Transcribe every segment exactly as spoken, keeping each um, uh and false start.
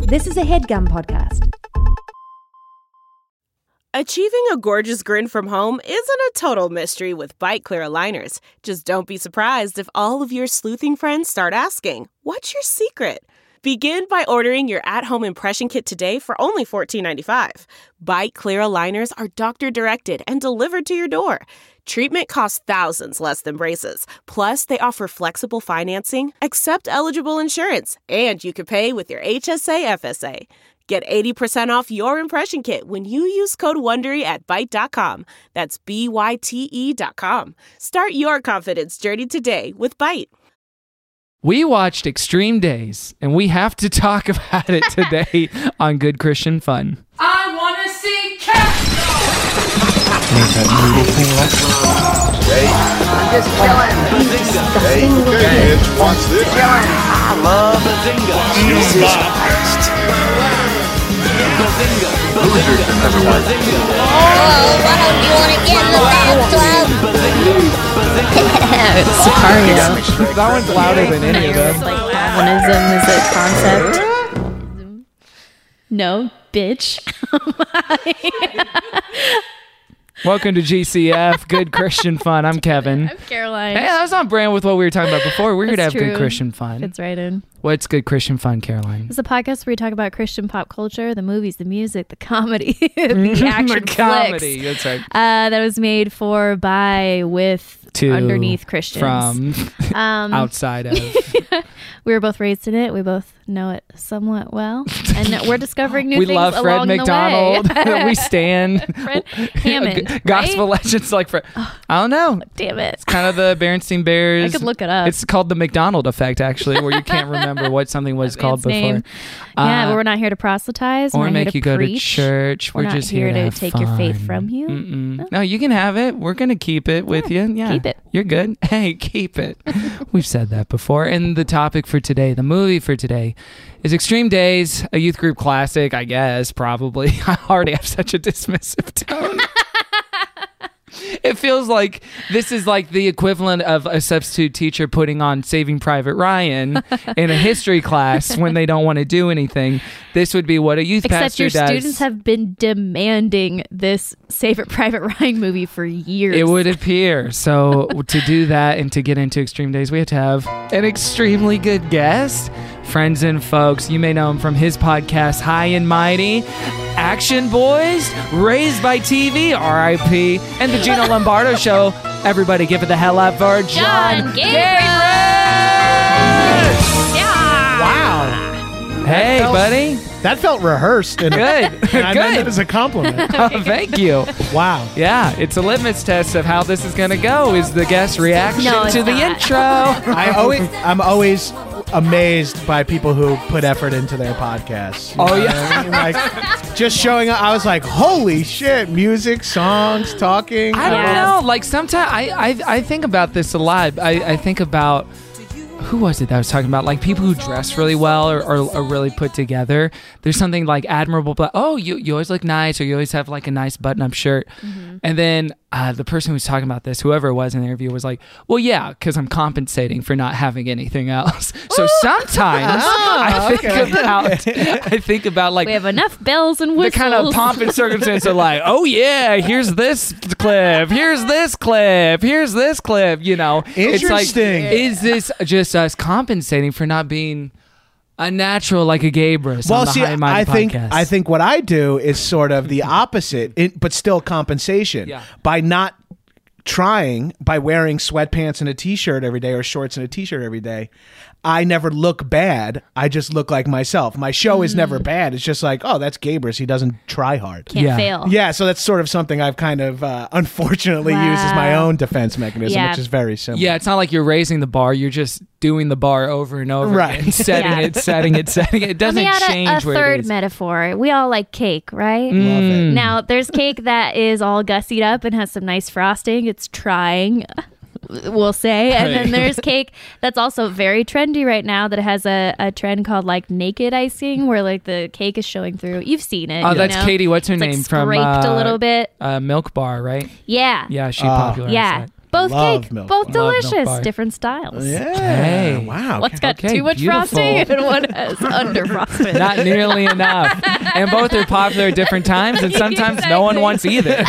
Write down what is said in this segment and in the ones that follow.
This is a HeadGum podcast. Achieving a gorgeous grin from home isn't a total mystery with Byte Clear aligners. Just don't be surprised if all of your sleuthing friends start asking, "What's your secret?" Begin by ordering your at-home impression kit today for only fourteen ninety-five. Byte Clear aligners are doctor-directed and delivered to your door. Treatment costs thousands less than braces. Plus, they offer flexible financing, accept eligible insurance, and you can pay with your H S A F S A. Get eighty percent off your impression kit when you use code WONDERY at byte dot com. That's B Y T E dot com. Start your confidence journey today with Byte. We watched Extreme Days, and we have to talk about it today on Good Christian Fun. I want to see cats! Hey, I'm just chilling. Hey, kids, watch this. I love Bazinga. Jesus Christ. Bazinga! Losers can never win. Oh, why don't you want to get in the bathtub? Sicario. That one's louder than any of them. Like Calvinism is a concept. No, bitch. Welcome to G C F, Good Christian Fun. I'm Kevin. I'm Caroline. Hey, that was on brand with what we were talking about before. We're here to have That's Good true. Christian Fun. Fits right in. What's Good Christian Fun, Caroline? It's a podcast where we talk about Christian pop culture, the movies, the music, the comedy, the action the comedy. flicks. That's right. Uh, that was made for, by, with, To, underneath Christians. From, um, outside of. We were both raised in it. We both know it somewhat well. And we're discovering new we things love Fred along McDonald. the way. We stand. Fred Hammond, G- Gospel right? legends like Fred. I don't know. Damn it. It's kind of the Berenstein Bears. I could look it up. It's called the McDonald effect, actually, where you can't remember what something was called Man's before. name. Yeah, Uh, but we're not here to proselytize. We're or not make here to you go preach. to church. We're We're, not just here here, to have take your faith fun. from you. Mm-mm. No. No, you can have it. We're gonna keep it with Yeah, you. Yeah, keep it. You're good. Hey, keep it. We've said that before. And the topic for today, the movie for today, is Extreme Days, a youth group classic. I guess probably. I already have such a dismissive tone. It feels like this is like the equivalent of a substitute teacher putting on Saving Private Ryan in a history class when they don't want to do anything. This would be what a youth Except pastor your does. students have been demanding this Save It Private Ryan movie for years. It would appear. So to do that and to get into Extreme Days, we have to have an extremely good guest. Friends and folks, you may know him from his podcast, High and Mighty, Action Boys, Raised by T V, R I P, and the Gino Lombardo Show. Everybody give it the hell up for John, John Gabrus! Yeah. Wow. Hey, felt- buddy. That felt rehearsed. And, Good. and I meant it Good. as a compliment. Oh, thank you. Wow. Yeah, it's a litmus test of how this is going to go, is the guest reaction No, it's to the not. intro. I always, I'm always amazed by people who put effort into their podcasts. You Oh, know yeah. what I mean? Like, just showing up, I was like, holy shit, music, songs, talking. I don't Yes. know. Like sometimes I, I I think about this a lot. I, I think about who was it that I was talking about? Like people who dress really well or, or are really put together. There's something like admirable, but oh, you you always look nice, or you always have like a nice button-up shirt. Mm-hmm. And then uh, the person who was talking about this, whoever it was in the interview, was like, "Well, yeah, because I'm compensating for not having anything else." So sometimes I think okay. about I think about like We have enough bells and the whistles. kind of pomp and circumstance of like, oh yeah, here's this clip, here's this clip, here's this clip. You know, it's like, Interesting. is this just us compensating for not being a natural like a Gabrus Well, on the see, High and Mighty I think podcast? I think what I do is sort of the opposite, it, but still compensation. Yeah. By not trying, by wearing sweatpants and a t-shirt every day or shorts and a t-shirt every day, I never look bad. I just look like myself. My show is never bad. It's just like, oh, that's Gabrus. He doesn't try hard. Can't Yeah. fail. Yeah, so that's sort of something I've kind of uh, unfortunately Wow. used as my own defense mechanism, Yeah. which is very simple. Yeah, it's not like you're raising the bar. You're just doing the bar over and over Right. again, setting Yeah. it, setting it, setting it. It Let doesn't me add change a, a where it third is. metaphor. We all like cake, right? Love it. Now, there's cake that is all gussied up and has some nice frosting. It's trying, we'll say. And then Right. there's cake that's also very trendy right now that has a, a trend called like naked icing where like the cake is showing through. You've seen it. Oh, you that's know? Katie. What's her It's, like, name from scraped uh, a little bit. Uh, Milk Bar, right? Yeah. Yeah, she Oh. popularized Yeah. that. Both Love cake, Milk both Bar. Love Milk delicious, Bar. different styles. Yeah. Hey. Wow. One's got Okay, too much beautiful. frosting and one has under frosting. Not nearly enough. And both are popular at different times, and sometimes no one wants either.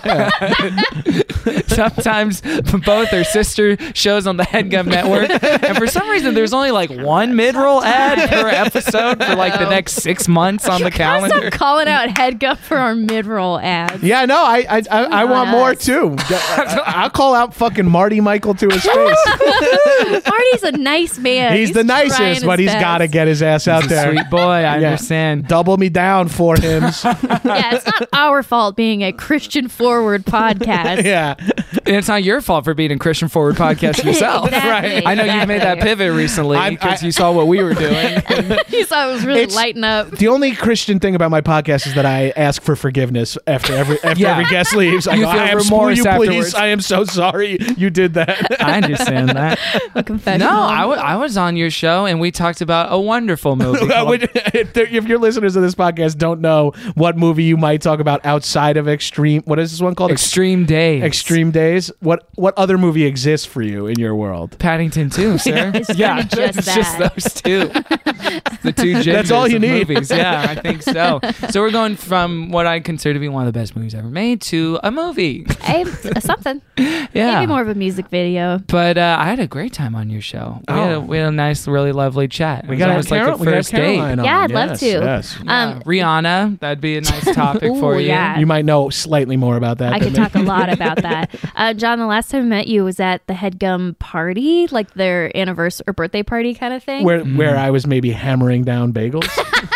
Sometimes both are sister shows on the HeadGum Network, and for some reason there's only like one mid-roll ad per episode for like the next six months on the calendar. Stop calling out HeadGum for our mid-roll ads. Yeah, no, I I, I, I want more too. I'll call out fucking Marty Michael to his face. Marty's a nice man. He's, the trying nicest, his but he's best. got to get his ass out He's a there. sweet boy, I Yeah. understand. Double me down for him. Yeah, it's not our fault being a Christian forward podcast. Yeah. And it's not your fault for being a Christian Forward podcast yourself. Exactly, I know you've made that exactly. pivot recently I'm- because I- you saw what we were doing. You saw it was really It's- lighting up. The only Christian thing about my podcast is that I ask for forgiveness after every after Yeah. every guest leaves. I You go, feel I am remorse you afterwards. please. I am so sorry you did that. I understand that. A confession. No, I, w- I was on your show and we talked about a wonderful movie. called- Would- if, they're- if your listeners of this podcast don't know what movie you might talk about outside of Extreme, what is this one called? Extreme Days. Extreme Days. What what other movie exists for you in your world? Paddington two, sir. It's yeah, just it's that. just those two. It's the two genders That's all you of need. movies. Yeah, I think so. So we're going from what I consider to be one of the best movies ever made to a movie. Hey, uh, something. Yeah. Maybe more of a music video. But uh, I had a great time on your show. We, had, a, Oh. we had a nice, really lovely chat. It We was got almost like Carol- a we got first date. Caroline on. Yeah, I'd love Yes, to. yes. Yeah, Um, Rihanna, that'd be a nice topic for Ooh, you. yeah. You might know slightly more about that. I than could me. talk a lot about that. Uh, John, the last time I met you was at the HeadGum party, like their anniversary or birthday party kind of thing. where where I was maybe hammering down bagels.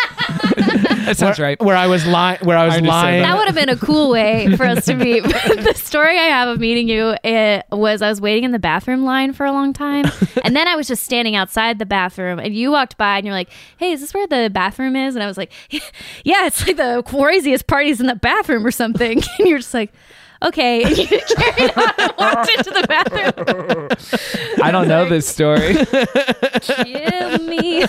That sounds where, right. Where I was lying. Where I was I understand lying. That would have been a cool way for us to meet. The story I have of meeting you it was I was waiting in the bathroom line for a long time. And then I was just standing outside the bathroom and you walked by and you're like, hey, is this where the bathroom is? And I was like, yeah, it's like the craziest parties in the bathroom or something. And you're just like, okay. And you carried on and walked into the bathroom. I don't know this story. Kill me.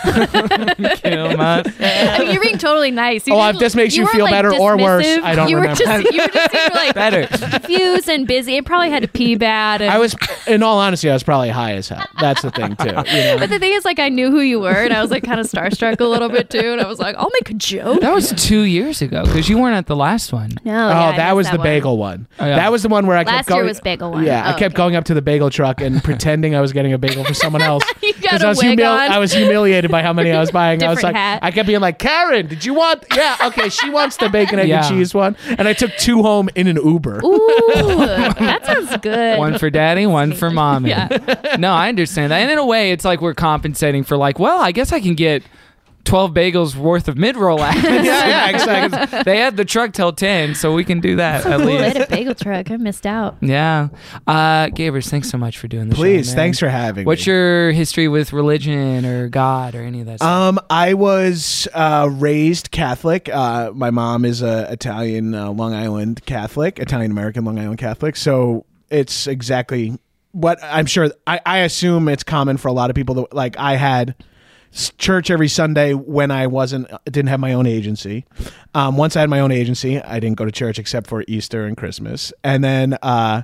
Kill my- I mean, you're being totally nice. Oh, if this makes you weren't, feel better or worse, dismissive. I don't you remember. Were just, you were just you were like Better. confused and busy and probably had to pee bad. And, I was, in all honesty, I was probably high as hell. That's the thing too. You know? But the thing is, like, I knew who you were, and I was like kind of starstruck a little bit too. And I was like, I'll make a joke. That was two years ago because you weren't at the last one. No, Oh, yeah, I that missed was the one. bagel one. Oh, yeah. That was the one where I kept Last going. year was bagel one. Yeah, I Oh, kept okay. going up to the bagel truck and pretending I was getting a bagel for someone else. You got 'Cause a I was, wig on. I was humiliated by how many I was buying. I was Different like, hat. I kept being like, Karen, did you want? Yeah, okay, she wants the bacon, egg, Yeah. and cheese one, and I took two home in an Uber. Ooh, that sounds good. One for daddy, one for mommy. Yeah. No, I understand that. And in a way, it's like we're compensating for like, well, I guess I can get twelve bagels worth of mid-roll ads. yeah, yeah, exactly. They had the truck till ten, so we can do that at Cool, they had least. a bagel truck. I missed out. Yeah. Uh, Gabers, thanks so much for doing the show. Please, man. thanks for having What's me. your history with religion or God or any of that stuff? Um, I was uh, raised Catholic. Uh, my mom is a Italian uh, Long Island Catholic, Italian American Long Island Catholic. So it's exactly what I'm sure. I, I assume it's common for a lot of people. That, like I had s- church every Sunday when I wasn't didn't have my own agency. Um, once I had my own agency, I didn't go to church except for Easter and Christmas, and then. Uh,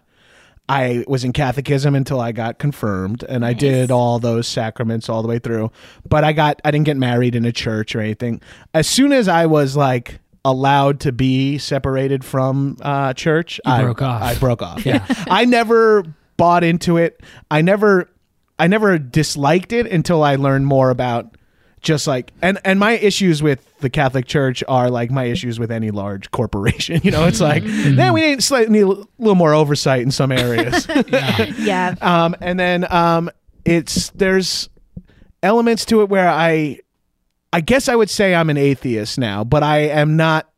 I was in catechism until I got confirmed, and I did all those sacraments all the way through. But I got I didn't get married in a church or anything. As soon as I was like allowed to be separated from uh, church, You I broke off. I broke off. Yeah. I never bought into it. I never I never disliked it until I learned more about just like and and my issues with the Catholic Church are like my issues with any large corporation. You know, it's like, man, we need slightly need a little more oversight in some areas. Yeah. um, and then um, it's there's elements to it where I, I guess I would say I'm an atheist now, but I am not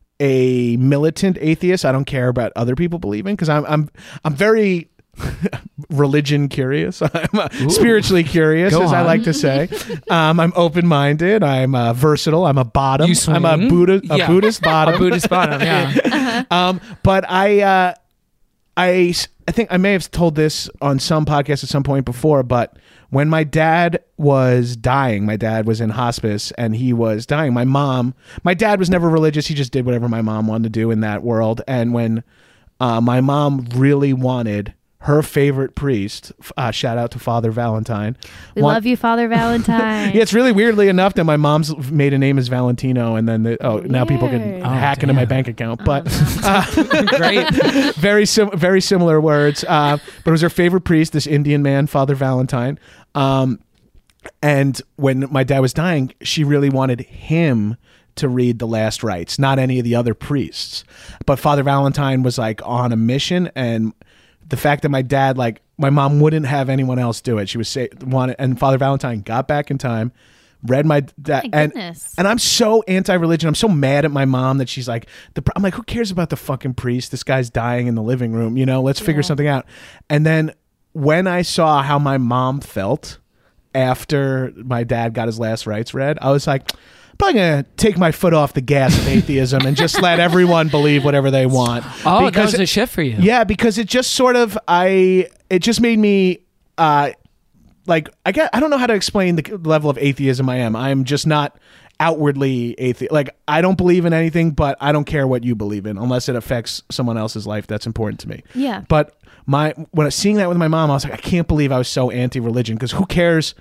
a militant atheist. I don't care about other people believing because I'm I'm I'm very religion curious. I'm uh, spiritually curious, Go as I on. like to say. Um, I'm open minded. I'm uh, versatile. I'm a bottom. You swing? I'm a Buddha, a Yeah. Buddhist bottom. A Buddhist bottom, yeah. Um, but I, uh, I, I think I may have told this on some podcast at some point before, but when my dad was dying, my dad was in hospice and he was dying. My mom, my dad was never religious. He just did whatever my mom wanted to do in that world. And when uh, my mom really wanted her favorite priest, uh, shout out to Father Valentine. We want- love you, Father Valentine. Yeah, it's really weirdly enough that my mom's maiden name is Valentino, and then the, oh now people can Weird. hack Oh, into my damn. bank account. But uh, Great. very sim- very similar words. Uh, but it was her favorite priest, this Indian man, Father Valentine. Um, and when my dad was dying, she really wanted him to read the last rites, not any of the other priests. But Father Valentine was like on a mission, and the fact that my dad, like my mom, wouldn't have anyone else do it. She was say wanted, and Father Valentine got back in time, read my dad, My and goodness. and I'm so anti-religion. I'm so mad at my mom that she's like, the, I'm like, who cares about the fucking priest? This guy's dying in the living room. You know, let's figure Yeah. something out. And then when I saw how my mom felt after my dad got his last rites read, I was like, I'm probably gonna take my foot off the gas of atheism and just let everyone believe whatever they want. Oh, that Because was a shift for you. yeah, because it just sort of I it just made me uh like I get I don't know how to explain the level of atheism I am. I'm just not outwardly atheist. Like I don't believe in anything, but I don't care what you believe in unless it affects someone else's life. That's important to me. Yeah. But my when I seeing that with my mom, I was like, I can't believe I was so anti-religion, because who cares?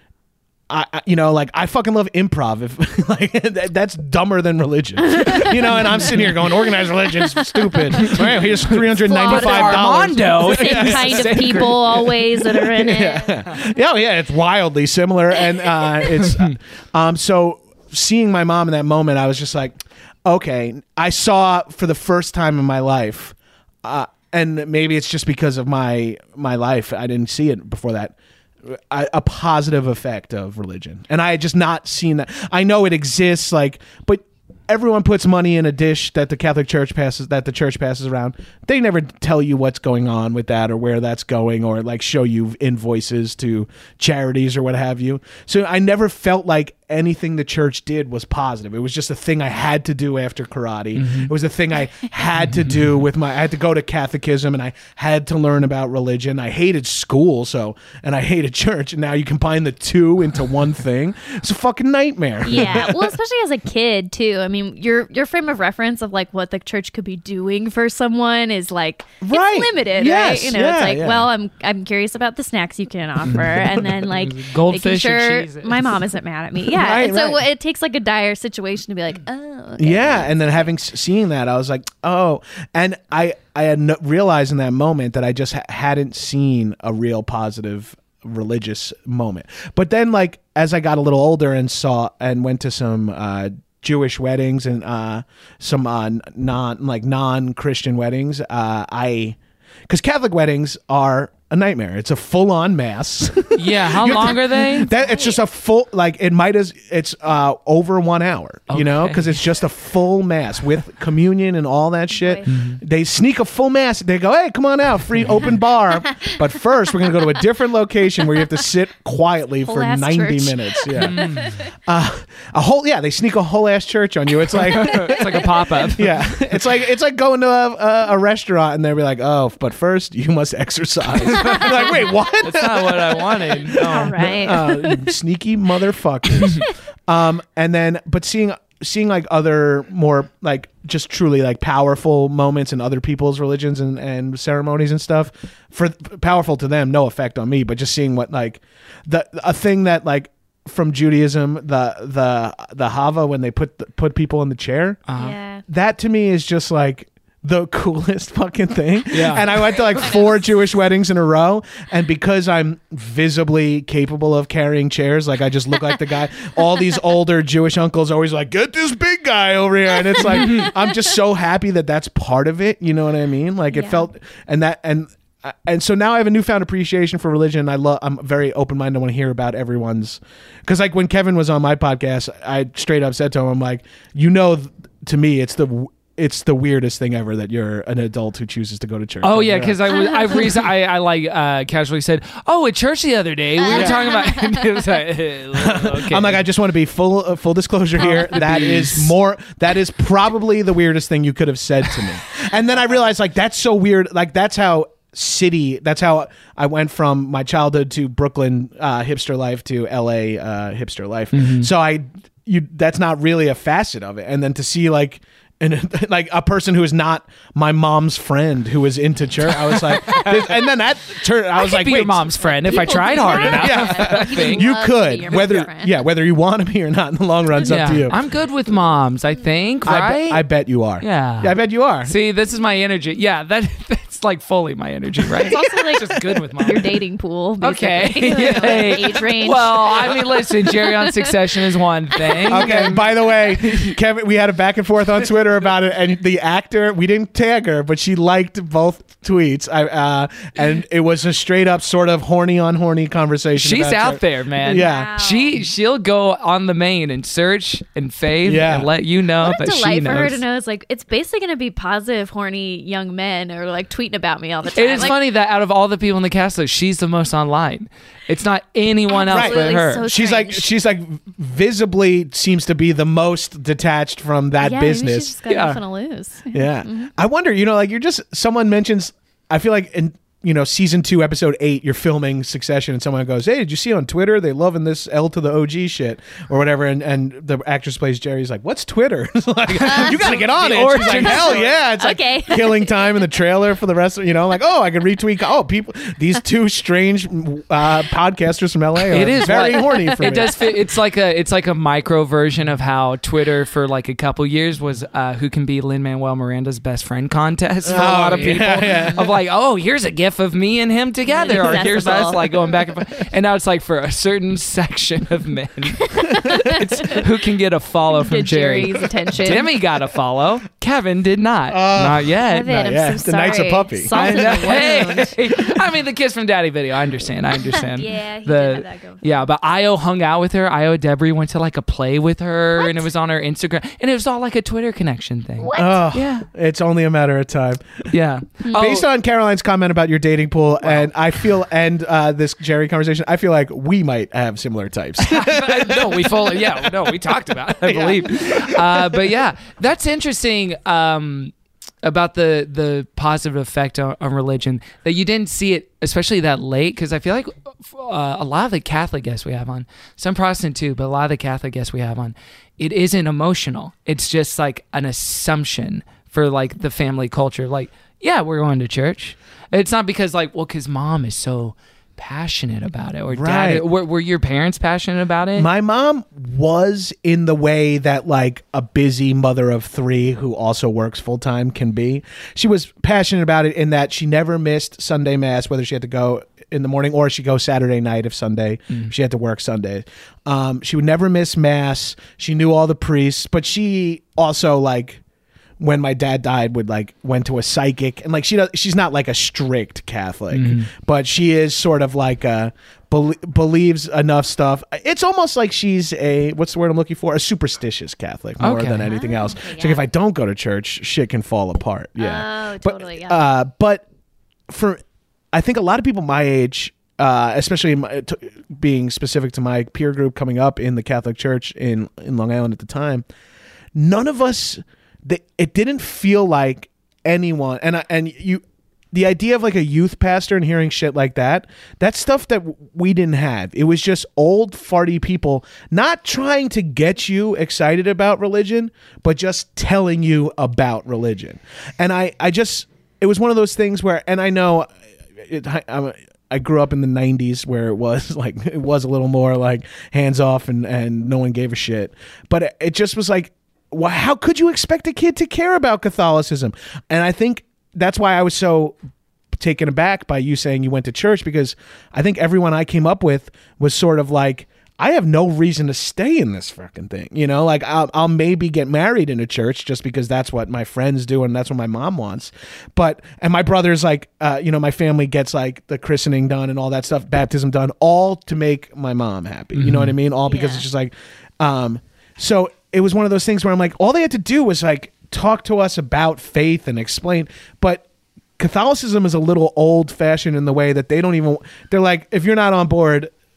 I, I, you know, like I fucking love improv. If like that, that's dumber than religion, you know. And I'm sitting here going, organized religion is stupid. Well, here's three hundred ninety-five dollars. Armando. Same kind of people always that are in it. Yeah, yeah, it's wildly similar, and uh, it's uh, um. So seeing my mom in that moment, I was just like, okay, I saw for the first time in my life, uh, and maybe it's just because of my my life, I didn't see it before that. A, a positive effect of religion, and I had just not seen that. I know it exists, like, but everyone puts money in a dish that the Catholic Church passes, that the church passes around. They never tell you what's going on with that or where that's going, or like show you invoices to charities or what have you. So I never felt like anything the church did was positive. It was just a thing I had to do after karate. Mm-hmm. It was a thing I had to do with my, I had to go to catechism, and I had to learn about religion. I hated school, so, and I hated church, and now you combine the two into one thing. It's a fucking nightmare. Yeah, well, especially as a kid too. I mean, your your frame of reference of like what the church could be doing for someone is like Right. it's limited, Yes, right? You know, yeah, it's like, yeah. well, I'm I'm curious about the snacks you can offer, and then like Goldfish making and sure cheeses. my mom isn't mad at me. Yeah, Right, and so right. it takes like a dire situation to be like, oh, okay. Yeah, and then having s- seeing that, I was like, oh, and I I had no, realized in that moment that I just ha- hadn't seen a real positive religious moment. But then, like as I got a little older and saw and went to some uh, Jewish weddings and uh, some uh, non like non Christian weddings, uh, I because Catholic weddings are a nightmare. It's a full on mass. Yeah, how long are they? That it's just a full, like it might as it's uh over one hour, you know, Okay. because it's just a full mass with communion and all that shit. Mm-hmm. They sneak a full mass. They go, hey, come on out, free open bar. But first, we're gonna go to a different location where you have to sit quietly Whole for ass ninety church. minutes. Yeah, uh, a whole yeah. They sneak a whole ass church on you. It's like. It's like a pop up. Yeah, it's like it's like going to a, a, a restaurant and they'll be like, "Oh, but first you must exercise." You're like, wait, what? That's not what I wanted. No. All right. uh, you sneaky motherfuckers. um, and then, but seeing seeing like other more like just truly like powerful moments in other people's religions and, and ceremonies and stuff, for powerful to them, no effect on me. But just seeing what like the a thing that like from Judaism, the the the Hava when they put the, put people in the chair, Yeah. that to me is just like the coolest fucking thing. Yeah. And I went to like four Jewish weddings in a row, and because I'm visibly capable of carrying chairs, like I just look like the guy, all these older Jewish uncles always like, get this big guy over here. And it's like, I'm just so happy that that's part of it. You know what I mean? Like it Yeah. felt, and that, and, and so now I have a newfound appreciation for religion. I love. I'm very open minded. I want to hear about everyone's, because like when Kevin was on my podcast, I straight up said to him, "I'm like, you know, th- to me, it's the it's the weirdest thing ever that you're an adult who chooses to go to church." Oh Like, yeah, because I was I've recent, I I like uh, casually said, oh, at church the other day we were talking about. And it was like, okay. I'm like, I just want to be full uh, full disclosure here. That is more. That is probably the weirdest thing you could have said to me. And then I realized, like, that's so weird. Like, that's how city. That's how I went from my childhood to Brooklyn uh, hipster life to L A uh, hipster life. So I, you, that's not really a facet of it. And then to see like and like a person who is not my mom's friend who was into church. I was like, this, and then that turned. I was I could like, be wait, your mom's friend if I tried hard enough. Yeah. People you love to be could your whether friend. yeah whether you want to be or not in the long run. It's up to you. I'm good with moms, I think, I, be- right? I bet you are. Yeah. I bet you are. See, this is my energy. Yeah, that that's like fully my energy, right? It's also like just good with moms. your dating pool. Okay. basically. Like, age range. Well, I mean, listen, Jerry on Succession is one thing. Okay. By the way, Kevin, we had a back and forth on Twitter about it, and the actor, we didn't tag her, but she liked both tweets. I uh, and it was a straight up sort of horny on horny conversation. She's about out church. there, man. Yeah. Wow. She she'll go on the main and search and fave Yeah. and let you know What a that she delight knows. for her to know. It's like it's basically going to be positive, horny young men or like tweeting about me all the time. It is Like, funny that out of all the people in the cast, though, she's the most online. It's not anyone else but Absolutely, her. so She's like strange. she's like visibly seems to be the most detached from that yeah, maybe business. she's just got Yeah. nothing to lose. Yeah. I wonder, you know, like you're just someone mentions I feel like in you know, season two, episode eight, you're filming Succession, and someone goes, "Hey, did you see on Twitter they loving this L to the O G shit or whatever?" And and the actress plays Jerry's like, "What's Twitter?" It's like, you got to get on The it. She's like, origin "Hell story. yeah!" It's Okay. like killing time in the trailer for the rest of you know, like, oh, I can retweet. Oh, people, these two strange uh, podcasters from L A are It is very what- horny for It me. does fit. It's like a it's like a micro version of how Twitter for like a couple years was uh, who can be Lin-Manuel Miranda's best friend contest for a Oh, lot of yeah, people. yeah. Of like, oh, here's a gif of me and him together, or here's Accessible. us like going back and forth. And now it's like for a certain section of men, it's who can get a follow from Get Jerry. Jerry's attention. Timmy got a follow. Kevin did not. Uh, not yet. Kevin, Not I'm yet. so The night's a sorry. puppy. Salt I in know. the wound. Hey, I mean, the Kiss from Daddy video. I understand. I understand. Yeah, he the, did have that going. Yeah, but Io hung out with her. Io Debris went to like a play with her, and it was on her Instagram, and it was all like a Twitter connection thing. Oh, Yeah, it's only a matter of time. yeah. Oh, Based on Caroline's comment about your dating pool, and I feel, and uh, this Jerry conversation, I feel like we might have similar types. no, we fully, yeah, no, we talked about it, I believe. Uh, but yeah, that's interesting um, about the the positive effect on, on religion that you didn't see it, especially that late, because I feel like uh, a lot of the Catholic guests we have on, some Protestant too, but a lot of the Catholic guests we have on, it isn't emotional. It's just like an assumption for like the family culture. Like, yeah, we're going to church. It's not because like, well, because mom is so passionate about it, or Right. dad, were, were your parents passionate about it? My mom was in the way that like a busy mother of three who also works full time can be. She was passionate about it in that she never missed Sunday mass, whether she had to go in the morning or she go Saturday night if Sunday she had to work Sunday. Um, she would never miss mass. She knew all the priests, but she also like when my dad died would like went to a psychic, and like she does, she's not like a strict Catholic, but she is sort of like a bel- believes enough stuff. It's almost like she's a what's the word I'm looking for? A superstitious Catholic more Okay. than anything else. okay, It's like yeah. if I don't go to church, shit can fall apart. Yeah. Oh, But, totally, yeah. Uh, but for I think a lot of people my age, uh, especially my, t- being specific to my peer group coming up in the Catholic Church in in Long Island at the time, none of us. They, it didn't feel like anyone, and I, and you, the idea of like a youth pastor and hearing shit like that, that's stuff that w- we didn't have. It was just old farty people not trying to get you excited about religion, but just telling you about religion. And I, I just, it was one of those things where, and I know, it, I, I'm. I grew up in the nineties where it was like it was a little more like hands off and and no one gave a shit, but it, it just was like. Why, how could you expect a kid to care about Catholicism? And I think that's why I was so taken aback by you saying you went to church, because I think everyone I came up with was sort of like, I have no reason to stay in this fucking thing. You know, like I'll, I'll maybe get married in a church just because that's what my friends do and that's what my mom wants. But, and my brother's like, uh, you know, my family gets like the christening done and all that stuff, baptism done, all to make my mom happy. You know what I mean? All because Yeah. it's just like, um, so it was one of those things where I'm like, all they had to do was like talk to us about faith and explain. But Catholicism is a little old fashioned in the way that they don't even, they're like, if you're not on board,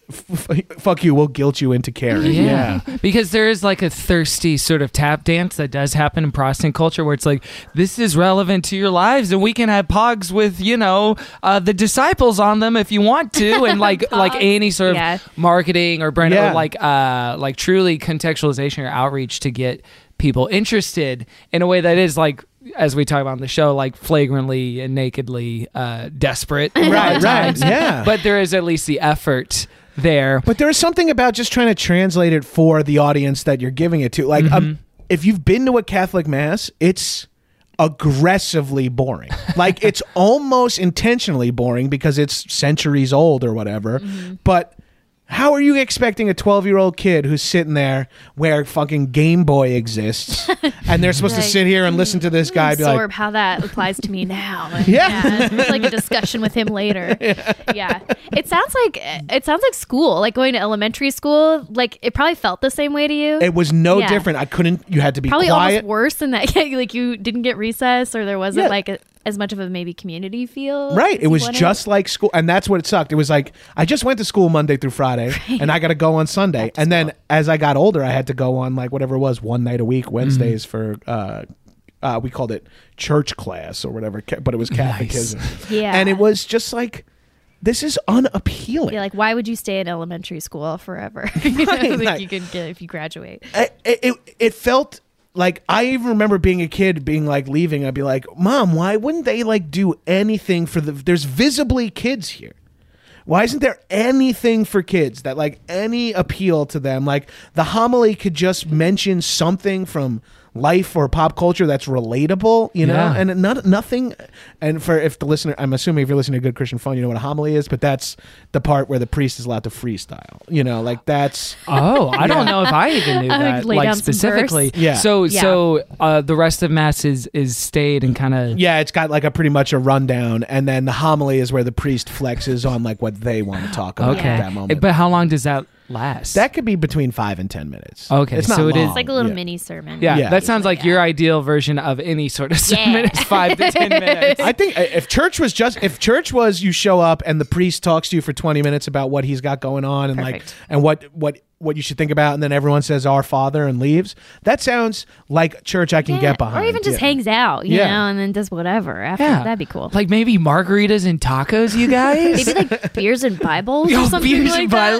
f- f- fuck you, we'll guilt you into caring. Yeah. Because there is like a thirsty sort of tap dance that does happen in Protestant culture where it's like, this is relevant to your lives and we can have pogs with, you know, uh, the disciples on them if you want to. And like like any sort of Yeah. marketing or brand Yeah. or like uh like truly contextualization or outreach to get people interested in a way that is like, as we talk about on the show, like flagrantly and nakedly uh, desperate. Right, right. Yeah. But there is at least the effort there. But there is something about just trying to translate it for the audience that you're giving it to. Like, Mm-hmm. um, if you've been to a Catholic Mass, it's aggressively boring. Like, it's almost intentionally boring because it's centuries old or whatever. Mm-hmm. But how are you expecting a twelve-year-old kid who's sitting there where fucking Game Boy exists and they're supposed to Like, sit here and listen to this guy be absorb like, how that applies to me now. Yeah. It's like a discussion with him later. Yeah. yeah. It sounds like it sounds like school, like going to elementary school. Like it probably felt the same way to you. it was no Yeah. different. I couldn't, you had to be Probably quiet. almost worse than that. like you didn't get recess or there wasn't Yeah. like a, as much of a maybe community feel. Right. as It was you wanted. just like school. And that's what it sucked. It was like, I just went to school Monday through Friday and I got to go on Sunday. And then as I got older, I had to go on like whatever it was, one night a week, Wednesdays for, uh, uh, we called it church class or whatever, ca- but it was catechism. Yeah. And it was just like, this is unappealing. Yeah, like why would you stay in elementary school forever? You know, Right, like right. you could get if you graduate. I- it, it, it felt like I even remember being a kid being like leaving. I'd be like, Mom, why wouldn't they like do anything for the, there's visibly kids here. Why isn't there anything for kids that like any appeal to them? Like the homily could just mention something from life or pop culture that's relatable, you know, Yeah. and not nothing. And for if the listener, I'm assuming if you're listening to Good Christian Fun, you know what a homily is, but that's the part where the priest is allowed to freestyle, you know, like that's. Oh, I don't know if I even knew I would that, lay like down some specifically. verse. Yeah. So, Yeah. so uh, the rest of mass is is stayed and kind of. Yeah, it's got like a pretty much a rundown, and then the homily is where the priest flexes on like what they want to talk about Okay, at that moment. but how long does that last? that could be between five and ten minutes. Okay, it's not so it is- long. It's like a little Yeah. mini sermon. yeah, Yeah. that sounds like your ideal version of any sort of sermon Yeah. is five to ten minutes. I think if church was just if church was you show up and the priest talks to you for twenty minutes about what he's got going on and like Perfect. and what what what you should think about, and then everyone says Our Father and leaves. That sounds like church I can Yeah, get behind. or even just Yeah. hangs out, you Yeah. know, and then does whatever after. Yeah, That'd be cool. Like maybe margaritas and tacos, you guys. Maybe like beers and Bibles Yo, or something beers like and that.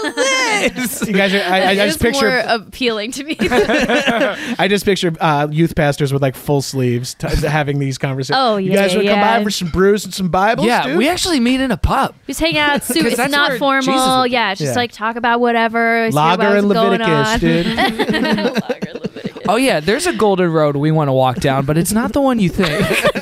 Bibles. You guys, are, I, I, I just It's picture more appealing to me. I just picture uh, youth pastors with like full sleeves t- having these conversations. Oh, you yeah, guys want to come yeah. by for some brews and some Bibles? Yeah, dude? we actually meet in a pub. Just hang out. Super, 'Cause it's that's not where Jesus formal. would be. Yeah, it's just Yeah. like talk about whatever. see Lager what's and going Leviticus, on. dude. Oh yeah, there's a golden road we want to walk down, but it's not the one you think.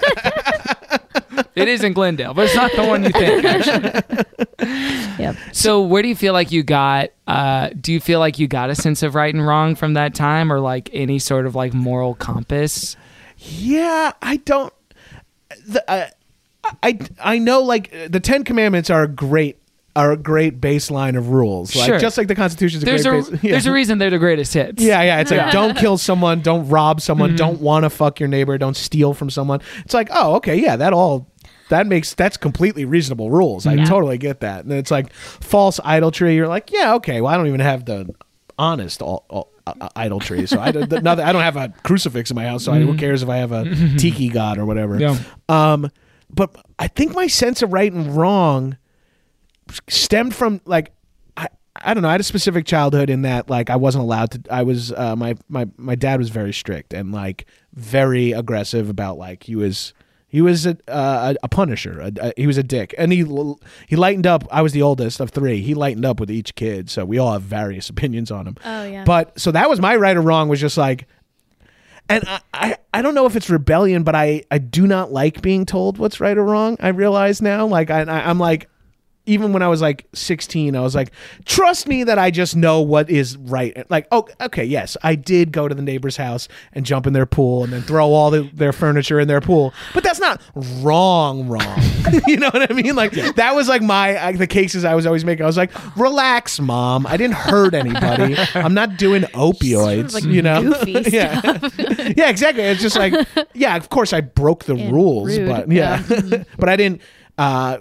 It is in Glendale, but it's not the one you think. Actually. Yep. So, where do you feel like you got? Uh, do you feel like you got a sense of right and wrong from that time, or like any sort of like moral compass? Yeah, I don't. The, uh, I I know like the Ten Commandments are a great are a great baseline of rules. Like Sure. just like the Constitution is a There's great. a base, yeah. there's a reason they're the greatest hits. Yeah, yeah. It's like don't kill someone, don't rob someone, Mm-hmm. don't want to fuck your neighbor, don't steal from someone. It's like, oh, okay, yeah, that all that makes that's completely reasonable rules. I Yeah. totally get that. And it's like false idolatry. You're like, yeah, okay. Well, I don't even have the honest all, all, uh, idolatry, so I don't. the, nothing, I don't have a crucifix in my house. So I, who cares if I have a tiki god or whatever? Yeah. Um, but I think my sense of right and wrong stemmed from like I, I don't know I had a specific childhood in that like I wasn't allowed to I was uh, my my my dad was very strict and like very aggressive about like he was he was a uh, a punisher a, a, he was a dick and he he lightened up. I was the oldest of three. He lightened up with each kid, so we all have various opinions on him. Oh, yeah. But so that was my right or wrong was just like. And I, I, I don't know if it's rebellion, but I, I do not like being told what's right or wrong. I realize now, like I, I I'm like, even when I was like sixteen, I was like, trust me that I just know what is right. Like, oh, okay, yes, I did go to the neighbor's house and jump in their pool and then throw all the, their furniture in their pool, but that's not wrong, wrong. You know what I mean? Like that was like my I, the cases I was always making. I was like, relax, mom. I didn't hurt anybody. I'm not doing opioids. like you know? goofy yeah, yeah, exactly. It's just like, yeah, of course I broke the And rules, rude, but yeah, yeah. but I didn't. uh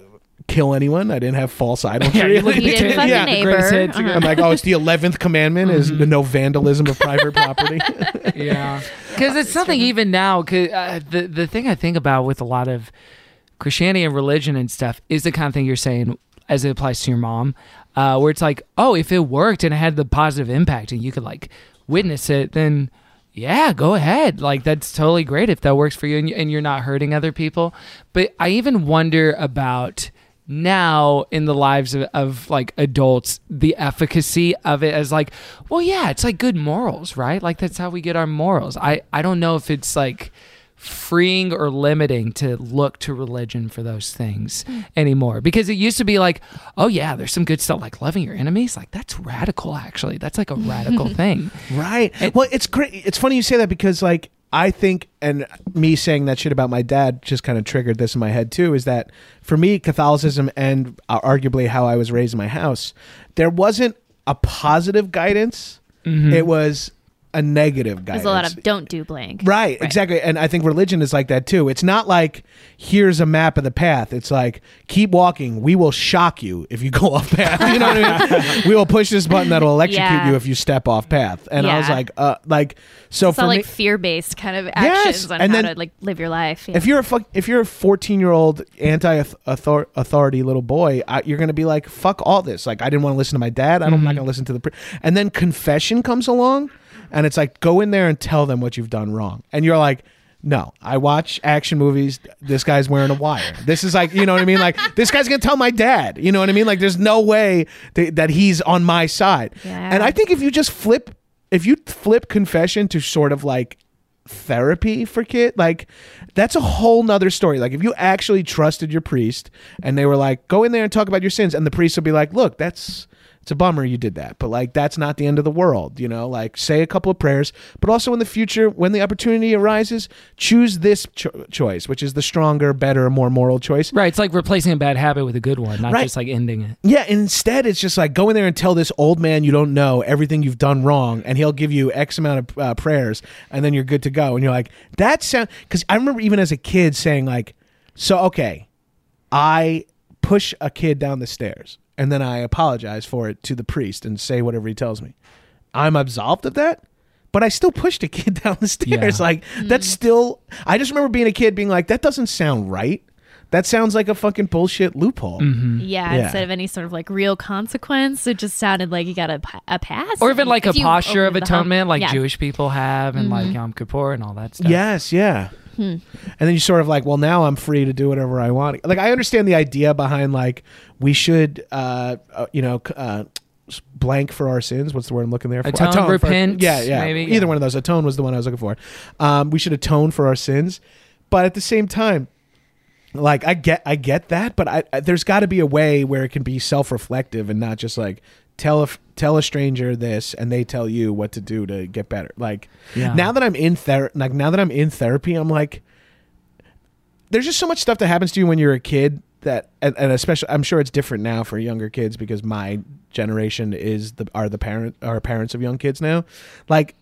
kill anyone. I didn't have false idolatry. Yeah, you look at You the didn't kid, fuck yeah, the the greatest neighbor. hits. Uh-huh. I'm like, oh, it's the eleventh commandment is Mm-hmm. no vandalism of private property. Yeah, because it's something even now. Cause uh, the the thing I think about with a lot of Christianity and religion and stuff is the kind of thing you're saying as it applies to your mom, uh, where it's like, oh, if it worked and it had the positive impact and you could like witness it, then yeah, go ahead. Like that's totally great if that works for you and, you and you're not hurting other people. But I even wonder about now in the lives of, of like adults, the efficacy of it as like, well, yeah, it's like good morals, right? Like that's how we get our morals. I, I don't know if it's like freeing or limiting to look to religion for those things anymore, because it used to be like, oh yeah, there's some good stuff like loving your enemies. Like that's radical, actually. That's like a radical thing. Right. Well, it's great. It's funny you say that because like I think, and me saying that shit about my dad just kind of triggered this in my head too, is that for me, Catholicism and uh, arguably how I was raised in my house, there wasn't a positive guidance. Mm-hmm. It was a negative guidance. There's a lot of don't do blank. Right, exactly. And I think religion is like that too. It's not like here's a map of the path. It's like keep walking. We will shock you if you go off path. You know what I mean? We will push this button that'll electrocute Yeah. you if you step off path. And I was Yeah. like, uh, like so It's for all me, like fear-based kind of Yes, actions on and how then to like live your life. Yeah. if you're a fuck, if you're a fourteen year old anti authority little boy, I, you're gonna be like, fuck all this. Like I didn't want to listen to my dad. I don't, I'm not gonna listen to the. Pri-. And then confession comes along, and it's like go in there and tell them what you've done wrong. And you're like, no, I watch action movies. This guy's wearing a wire. This is like, you know what I mean? Like this guy's gonna tell my dad. You know what I mean? Like there's no way th- that he's on my side. Yeah. And I think if you just flip, if you flip confession to sort of like therapy for kid, like that's a whole nother story. Like if you actually trusted your priest and they were like, go in there and talk about your sins, and the priest will be like, look, that's it's a bummer you did that, but like that's not the end of the world, you know, like say a couple of prayers, but also in the future when the opportunity arises, choose this cho- choice, which is the stronger, better, more moral choice. Right. It's like replacing a bad habit with a good one, not Right. just like ending it. Yeah, instead it's just like go in there and tell this old man you don't know everything you've done wrong, and he'll give you X amount of uh, prayers, and then you're good to go. And you're like, that sound, because I remember even as a kid saying like, so okay, I push a kid down the stairs, and then I apologize for it to the priest and say whatever he tells me. I'm absolved of that, but I still pushed a kid down the stairs. Yeah. Like that's still. I just remember being a kid being like, that doesn't sound right. That sounds like a fucking bullshit loophole. yeah, Yeah. instead of any sort of like real consequence, it just sounded like you got a, pa- a pass. Or even like If a you posture of opened the hump- atonement like yeah. Jewish people have and like Yom Kippur and all that stuff. Yes, yeah. Hmm. And then you sort of like, well, now I'm free to do whatever I want. Like, I understand the idea behind like we should, uh, uh you know, c- uh, s- blank for our sins. What's the word I'm looking there for? Atone, for- repent, yeah, yeah. maybe, Either yeah. one of those. Atone was the one I was looking for. Um, we should atone for our sins, but at the same time, like I get, I get that, but I, I there's got to be a way where it can be self-reflective and not just like tell a f- tell a stranger this and they tell you what to do to get better. Like Yeah. now that I'm in ther- like now that I'm in therapy, I'm like, there's just so much stuff that happens to you when you're a kid that, and, and especially, I'm sure it's different now for younger kids because my generation is the are the parent are parents of young kids now. Like,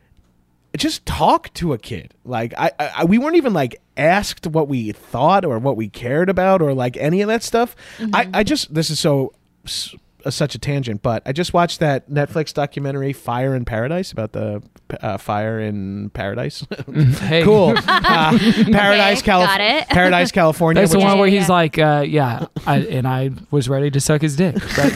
just talk to a kid. Like I, I, we weren't even like asked what we thought or what we cared about or like any of that stuff. I, I just this is so. s- uh, such a tangent, but I just watched that Netflix documentary Fire in Paradise about the uh, fire in Paradise. Hey. Cool. Uh, Paradise, Okay, Calif- got it. Paradise, California. That's the which one is- where Yeah, he's yeah. like, uh, yeah, I, and I was ready to suck his dick. Right?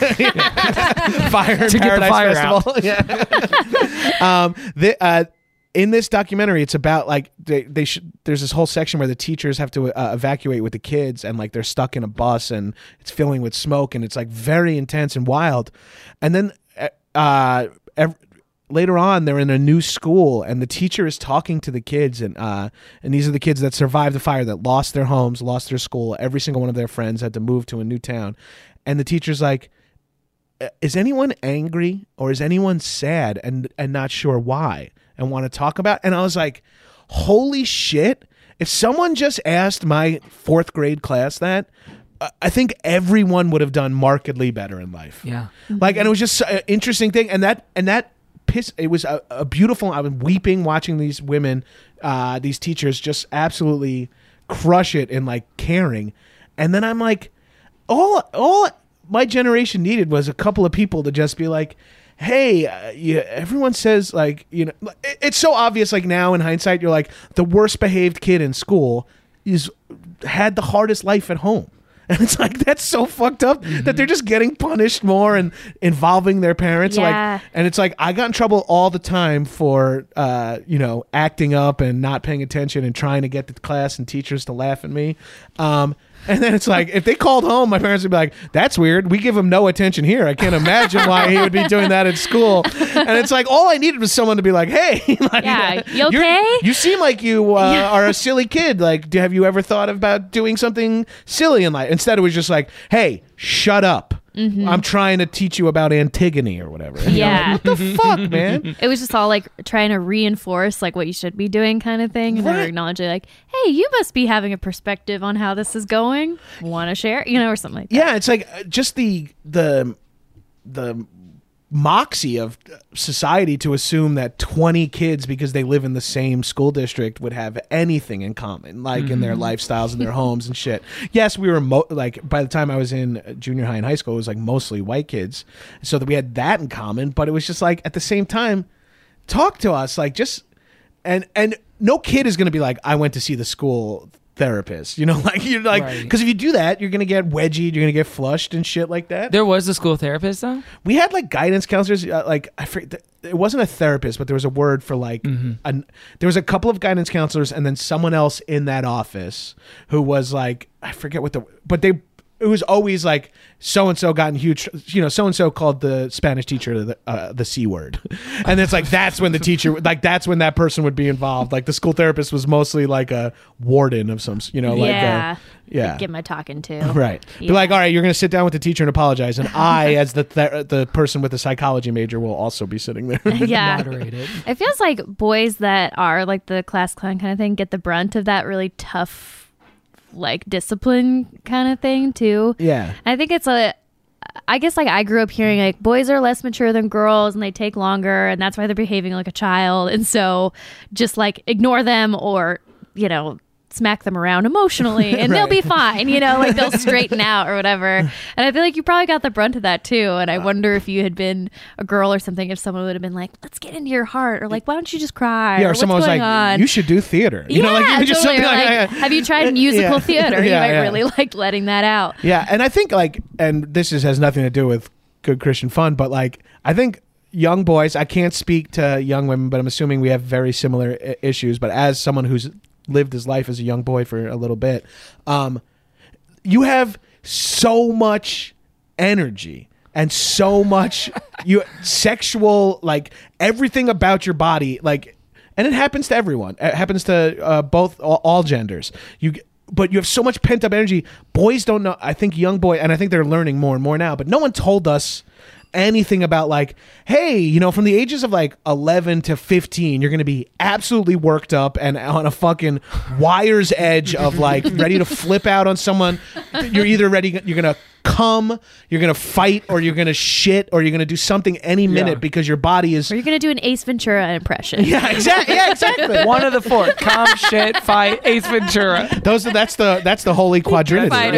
Fire in To get the Paradise fire Festival. Yeah. um, the, uh, in this documentary, it's about like they they should. There's this whole section where the teachers have to uh, evacuate with the kids, and like they're stuck in a bus, and it's filling with smoke, and it's like very intense and wild. And then uh, ev- later on, they're in a new school, and the teacher is talking to the kids, and uh, and these are the kids that survived the fire, that lost their homes, lost their school. Every single one of their friends had to move to a new town, and the teacher's like, is anyone angry or is anyone sad and and not sure why and want to talk about? And I was like, holy shit, if someone just asked my fourth grade class that, uh, I think everyone would have done markedly better in life. Yeah. Like, and it was just an interesting thing. And that, and that piss, it was a, a beautiful, I was weeping watching these women, uh, these teachers just absolutely crush it in like caring. And then I'm like, all all my generation needed was a couple of people to just be like, hey, uh, yeah, everyone says like, you know, it, it's so obvious. Like now in hindsight, you're like the worst behaved kid in school is had the hardest life at home. And it's like, that's so fucked up mm-hmm. that they're just getting punished more and involving their parents. Yeah. Like, and it's like, I got in trouble all the time for, uh, you know, acting up and not paying attention and trying to get the class and teachers to laugh at me. Um, and then it's like, if they called home, my parents would be like, that's weird. We give him no attention here. I can't imagine why he would be doing that at school. And it's like, all I needed was someone to be like, hey, like, yeah, you you're- okay? You seem like you uh, yeah. are a silly kid. Like, do, have you ever thought about doing something silly in life? Instead, it was just like, hey, shut up. Mm-hmm. I'm trying to teach you about Antigone or whatever. And yeah. Like, what the fuck, man? It was just all like trying to reinforce like what you should be doing kind of thing. And Right. never acknowledging like, hey, you must be having a perspective on how this is going. Want to share? You know, or something like that. Yeah, it's like uh, just the the the moxie of society to assume that twenty kids, because they live in the same school district, would have anything in common, like mm-hmm. in their lifestyles and their homes and shit. Yes, we were mo- like by the time I was in junior high and high school, it was like mostly white kids, so that we had that in common. But it was just like at the same time, talk to us, like just and and no kid is going to be like, I went to see the school therapist, you know, like you're like, because Right. if you do that, you're gonna get wedgied, you're gonna get flushed and shit like that. There was a school therapist though. We had like guidance counselors, uh, like I forget, it wasn't a therapist, but there was a word for like, Mm-hmm. an, there was a couple of guidance counselors and then someone else in that office who was like, I forget what the, but they, it was always like so and so got in huge, you know, so and so called the Spanish teacher the uh, the C word, and it's like that's when the teacher, like that's when that person would be involved. Like the school therapist was mostly like a warden of some, you know, like yeah. a, yeah, Get my talking to. right. Yeah. Be like, all right, you're going to sit down with the teacher and apologize, and I, as the th- the person with the psychology major, will also be sitting there. Yeah. Moderated. It feels like boys that are like the class clown kind of thing get the brunt of that really tough like discipline kind of thing too. Yeah. I think it's a I guess like I grew up hearing like boys are less mature than girls and they take longer and that's why they're behaving like a child, and so just like ignore them or, you know, smack them around emotionally and they'll be fine, you know, like they'll straighten out or whatever. And I feel like you probably got the brunt of that too. And I wonder if you had been a girl or something, if someone would have been like, let's get into your heart, or like, why don't you just cry? Yeah, or, what's someone was going like, on? you should do theater. You yeah, know, like, you just totally. something Or like, like, have you tried musical Yeah. theater? You Yeah, might yeah. really like letting that out. Yeah, and I think like, and this is, has nothing to do with good Christian fun, but like, I think young boys, I can't speak to young women, but I'm assuming we have very similar I- issues. But as someone who's lived his life as a young boy for a little bit, um, you have so much energy and so much you sexual, like everything about your body, like, and it happens to everyone. It happens to uh, both all, all genders. You. But you have so much pent up energy. Boys don't know. I think young boy, and I think they're learning more and more now. But no one told us anything about like, hey, you know, from the ages of like eleven to fifteen, you're going to be absolutely worked up and on a fucking wire's edge of like ready to flip out on someone. You're either ready, you're going to come, you're going to fight, or you're going to shit, or you're going to do something any minute Yeah. because your body is. Or you're going to do an Ace Ventura impression. Yeah, exactly. Yeah, exactly. One of the four: come, shit, fight, Ace Ventura, Those are, that's the that's the holy quadrinity. Fighter.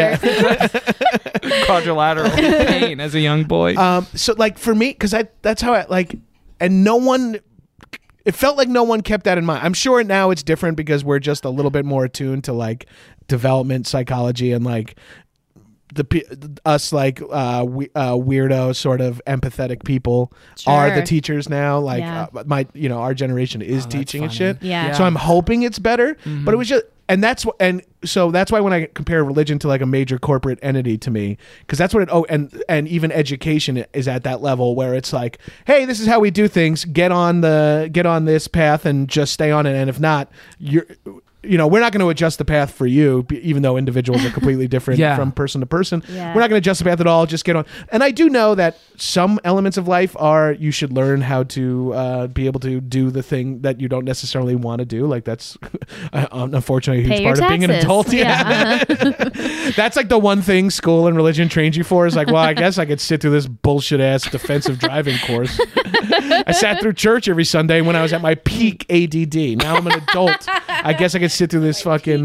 Yeah. quadrilateral pain as a young boy. Um, so like for me, because I that's how I like, and no one, it felt like no one kept that in mind. I'm sure now it's different because we're just a little bit more attuned to like development psychology and like the pe- us like uh, we, uh weirdo sort of empathetic people are the Sure. teachers now. Like Yeah. uh, my you know our generation is Oh, that's teaching and funny. shit. Yeah. So I'm hoping it's better, but it was just. And that's wh- and so that's why when I compare religion to like a major corporate entity to me, because that's what it oh and and even education is at that level where it's like, hey, this is how we do things. Get on the get on this path and just stay on it. And if not, you're you know we're not going to adjust the path for you, b- even though individuals are completely different Yeah. from person to person. Yeah. We're not going to adjust the path at all. Just get on. And I do know that some elements of life are you should learn how to uh, be able to do the thing that you don't necessarily want to do. Like that's uh, unfortunately a huge Pay your part of being an taxes. adult. Yeah. uh-huh. That's like the one thing school and religion trains you for is like, well, I guess I could sit through this bullshit ass defensive driving course. I sat through church every Sunday when I was at my peak A D D. Now I'm an adult I guess I could sit through this fucking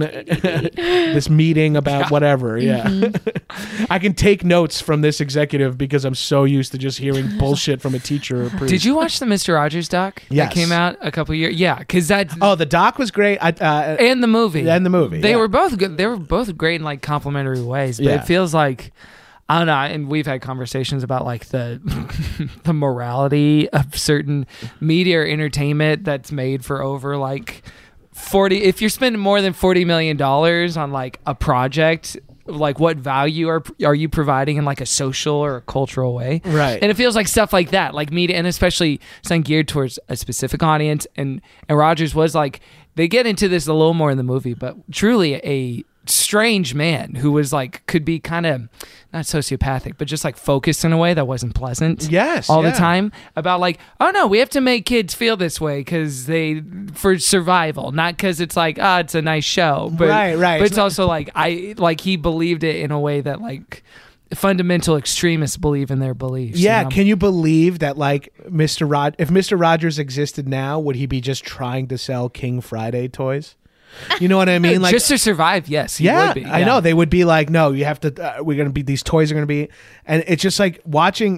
this meeting about whatever. Yeah, Mm-hmm. I can take notes from this executive because I'm so used to just hearing bullshit from a teacher. Or priest. Did you watch the Mister Rogers doc? Yes. That came out a couple years. Yeah, because that. Oh, the doc was great. I, uh, and the movie. And the movie. They yeah. were both good. They were both great in like complementary ways. But Yeah. it feels like I don't know. And we've had conversations about like the the morality of certain media or entertainment that's made for over like forty. If you're spending more than forty million dollars on like a project, like what value are are you providing in like a social or a cultural way? Right. And it feels like stuff like that, like media, and especially something geared towards a specific audience. And and Rogers was like, they get into this a little more in the movie, but truly a strange man who was like could be kind of not sociopathic but just like focused in a way that wasn't pleasant Yes, all yeah. the time about like, oh no, we have to make kids feel this way because they for survival, not because it's like, ah, oh, it's a nice show, but Right, right. but It's it's not- also like I like he believed it in a way that like fundamental extremists believe in their beliefs. Yeah, you know? can you believe that? Like Mister Rod, if Mister Rogers existed now, would he be just trying to sell King Friday toys? You know what I mean? Like, just to survive, yes, he yeah, would be. I yeah. know they would be like, no, you have to. Uh, we're gonna be these toys are gonna be, and it's just like watching.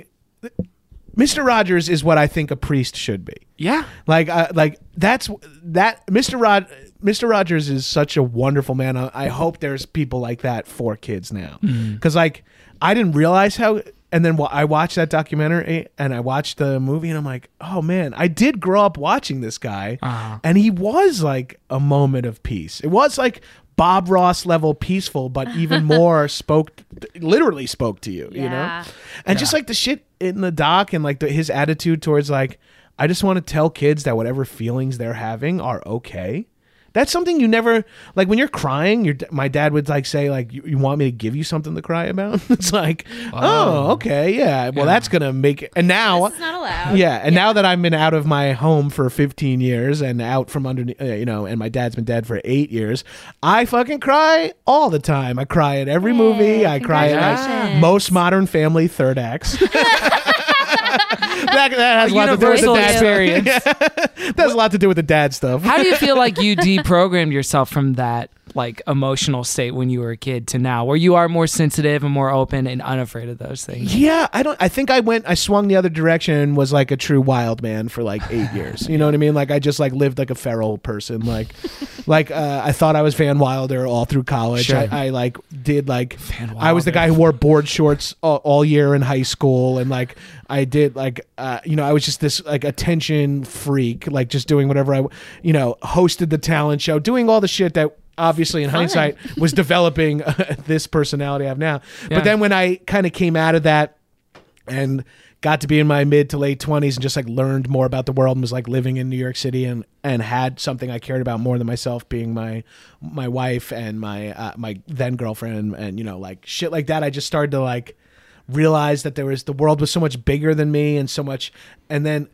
Mister Rogers is what I think a priest should be. Yeah. Like, uh, like that's that. Mister Rod, Mister Rogers is such a wonderful man. I, I hope there's people like that for kids now, because like I didn't realize how. And then wa- I watched that documentary and I watched the movie and I'm like, oh man, I did grow up watching this guy, Uh-huh. and he was like a moment of peace. It was like Bob Ross level peaceful, but even more spoke, literally spoke to you, you know? Yeah. And just like the shit in the doc and like the, his attitude towards like, I just want to tell kids that whatever feelings they're having are okay. That's something you never, like when you're crying, your my dad would like say like, you, you want me to give you something to cry about? It's like, oh, okay, yeah. Well, that's going to make it. And now, This is not allowed. yeah. And now that I've been out of my home for fifteen years and out from under, uh, you know, and my dad's been dead for eight years, I fucking cry all the time. I cry at every Yay, movie. I cry at like congratulations. most Modern Family third acts. that, that has a lot to do with the Universal dad experience. That has a lot to do with the dad stuff. How do you feel like you deprogrammed yourself from that like emotional state when you were a kid to now, where you are more sensitive and more open and unafraid of those things? Yeah, I don't. I think I went. I swung the other direction and was like a true wild man for like eight years. You know what I mean? Like I just like lived like a feral person. Like, like uh, I thought I was Van Wilder all through college. Sure. I, I like did like Van I was the Wilder. guy who wore board shorts all, all year in high school, and like I did like uh, you know I was just this like attention freak, like just doing whatever I you know hosted the talent show, doing all the shit that. Obviously, in Fun. hindsight, was developing uh, this personality I have now. Yeah. But then when I kind of came out of that and got to be in my mid to late twenties and just like learned more about the world and was like living in New York City and and had something I cared about more than myself, being my my wife and my uh, my then girlfriend and, and you know like shit like that, I just started to like realize that there was the world was so much bigger than me and so much, and then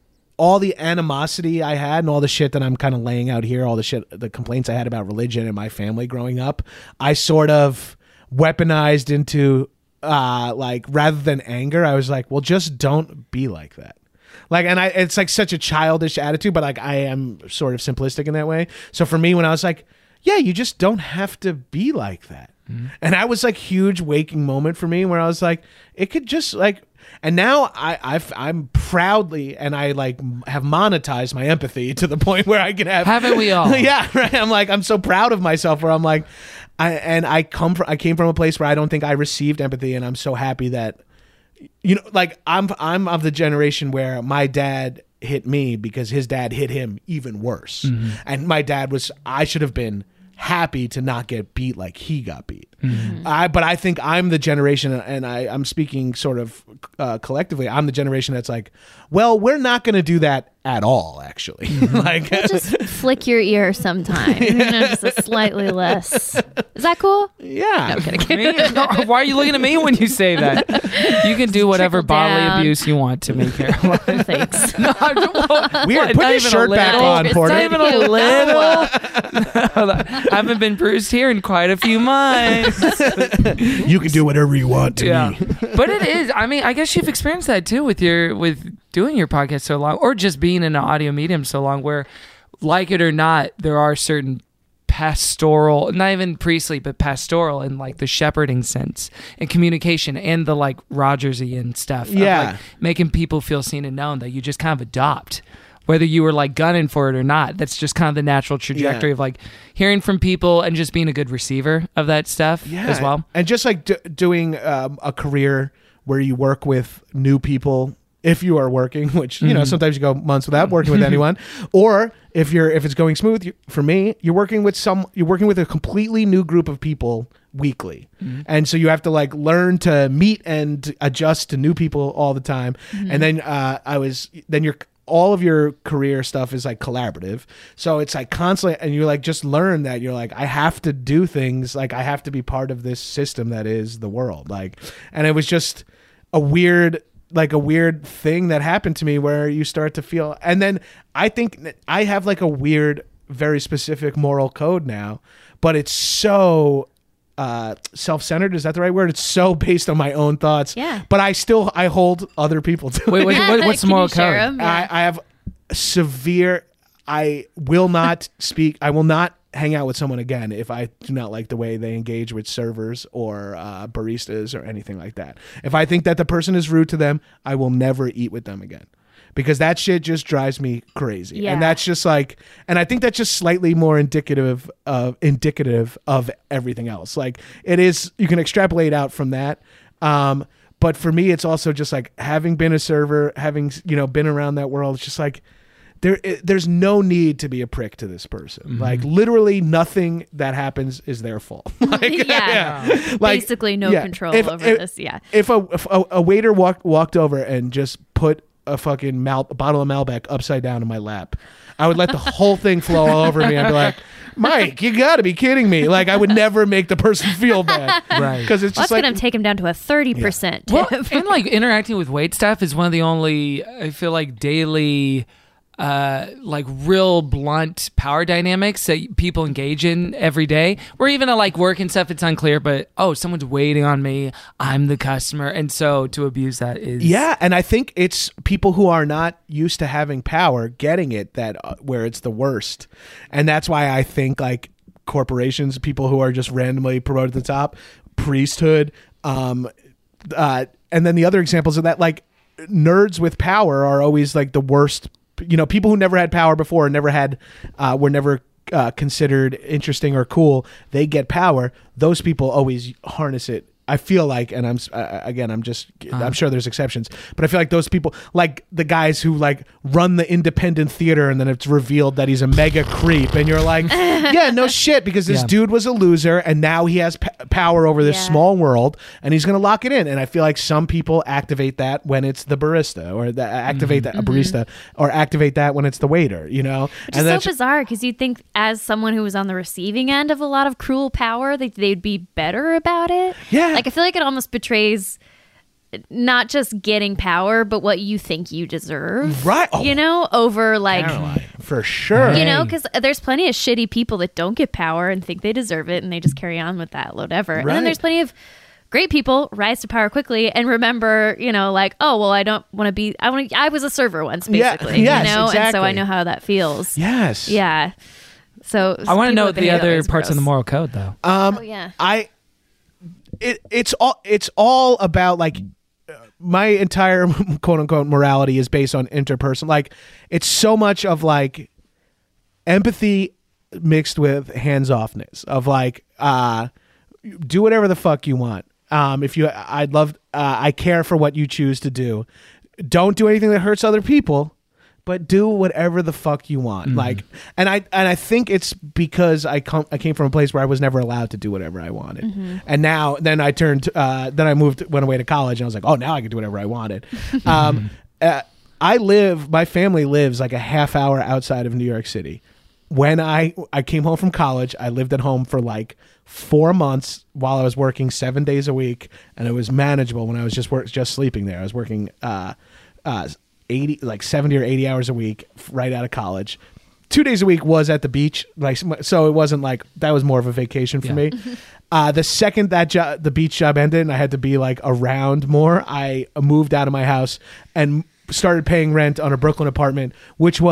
all the animosity I had and all the shit that I'm kind of laying out here, all the shit, the complaints I had about religion and my family growing up, I sort of weaponized into uh, like, rather than anger, I was like, well, just don't be like that. Like, and I, it's like such a childish attitude, but like I am sort of simplistic in that way. So for me, when I was like, yeah, you just don't have to be like that. Mm-hmm. And that was like huge waking moment for me where I was like, it could just like, and now I, I've, I'm proudly, and I like have monetized my empathy to the point where I can have. Haven't we all? Yeah, right. I'm like, I'm so proud of myself. Where I'm like, I and I come from, I came from a place where I don't think I received empathy, and I'm so happy that, you know, like I'm, I'm of the generation where my dad hit me because his dad hit him even worse, Mm-hmm. and my dad was, I should have been happy to not get beat like he got beat. Mm-hmm. I, but I think I'm the generation, and I, I'm speaking sort of uh, collectively, I'm the generation that's like, well, we're not going to do that at all, actually. Mm-hmm. Like, Just flick your ear sometime. You know, just a slightly less. Is that cool? yeah. I'm kidding. Me? Why are you looking at me when you say that? You can do whatever trickle bodily down. abuse you want to me, Caroline. Thanks. No, I don't- Weird. What, Put not your even a shirt back little? on, It's Porter. not even a little. I haven't been bruised here in quite a few months. You can do whatever you want to Yeah, me. but it is. I mean, I guess you've experienced that too with your with doing your podcast so long, or just being in an audio medium so long, where like it or not, there are certain pastoral, not even priestly, but pastoral in like the shepherding sense and communication and the like Rogersian stuff. Yeah. Of, like, making people feel seen and known that you just kind of adopt. Whether you were like gunning for it or not, that's just kind of the natural trajectory Yeah. of like hearing from people and just being a good receiver of that stuff Yeah. as well. And just like d- doing um, a career where you work with new people, if you are working, which, you know, sometimes you go months without working with anyone, or if you're, if it's going smooth, you, for me, you're working with some, you're working with a completely new group of people weekly. And so you have to like learn to meet and adjust to new people all the time. And then uh, I was, then you're, all of your career stuff is like collaborative. So it's like constantly, and you like just learn that you're like, I have to do things, like I have to be part of this system that is the world. Like, and it was just a weird, like a weird thing that happened to me where you start to feel, and then I think that I have like a weird, very specific moral code now, but it's so uh self-centered, is that the right word? It's so based on my own thoughts. Yeah. But I still I hold other people to Wait, it. wait, what, what's the Can you moral share code? 'em? Yeah. I, I have severe I will not speak I will not hang out with someone again if I do not like the way they engage with servers or uh, baristas or anything like that. If I think that the person is rude to them, I will never eat with them again. Because that shit just drives me crazy. Yeah. And that's just like, and I think that's just slightly more indicative of indicative of everything else. Like it is, you can extrapolate out from that. Um, but for me, it's also just like having been a server, having, you know, been around that world, it's just like, there, it, there's no need to be a prick to this person. Mm-hmm. Like literally nothing that happens is their fault. Like, Yeah. Like, Basically no yeah. control If- over if- this. Yeah. If a, if a, a waiter walked walked over and just put a fucking Mal, a bottle of Malbec upside down in my lap, I would let the whole thing flow all over me. I'd be like, Mike, you got to be kidding me. Like I would never make the person feel bad. Right. Because it's Well, just that's like, going to take him down to a thirty percent Well, tip. and like interacting with wait staff is one of the only, I feel like, daily uh like real blunt power dynamics that people engage in every day, where even at like work and stuff it's unclear, but oh, someone's waiting on me, I'm the customer, and so to abuse that is yeah, and I think it's people who are not used to having power getting it that uh, where it's the worst, and that's why I think like corporations, people who are just randomly promoted to the top, priesthood, um, uh, and then the other examples of that, like nerds with power are always like the worst. You know, people who never had power before, never had, uh, were never uh, considered interesting or cool. They get power. Those people always harness it. I feel like, and I'm uh, again, I'm just, Uh-huh. I'm sure there's exceptions, but I feel like those people, like the guys who like run the independent theater, and then it's revealed that he's a mega creep, and you're like, yeah, no shit, because this Yeah. dude was a loser, and now he has p- power over this Yeah. small world, and he's gonna lock it in. And I feel like some people activate that when it's the barista, or the, activate that a barista, or activate that when it's the waiter. You know, Which is so bizarre because you'd think, as someone who was on the receiving end of a lot of cruel power, that they'd be better about it. Yeah. Like, I feel like it almost betrays not just getting power, but what you think you deserve. Right. Oh. You know, over like, Caroline, for sure. you know, because there's plenty of shitty people that don't get power and think they deserve it, and they just carry on with that, whatever. And Right. then there's plenty of great people rise to power quickly and remember, you know, like, oh, well, I don't want to be, I want to, I was a server once, Yeah, basically, yes, you know, and so exactly. I know how that feels. Yes. Yeah. So I want to people know with the any other is parts of the gross. moral code though. Um, Oh, yeah. I, it, it's all, it's all about like, uh, my entire quote unquote morality is based on interpersonal. Like, it's so much of like empathy mixed with hands offness of like, uh, do whatever the fuck you want. Um, if you, I'd love, uh, I care for what you choose to do. Don't do anything that hurts other people, but do whatever the fuck you want. Like, and I, and I think it's because I come, I came from a place where I was never allowed to do whatever I wanted. And now, then I turned, uh, then I moved, went away to college, and I was like, oh, now I can do whatever I wanted. um, uh, I live, my family lives like a half hour outside of New York City. When I, I came home from college, I lived at home for like four months while I was working seven days a week, and it was manageable when I was just work, just sleeping there. I was working, uh, uh, eighty, like seventy or eighty hours a week right out of college. Two days a week was at the beach. Like, so it wasn't like, that was more of a vacation for Yeah. me. Uh, the second that job, the beach job ended and I had to be like around more, I moved out of my house and started paying rent on a Brooklyn apartment, which was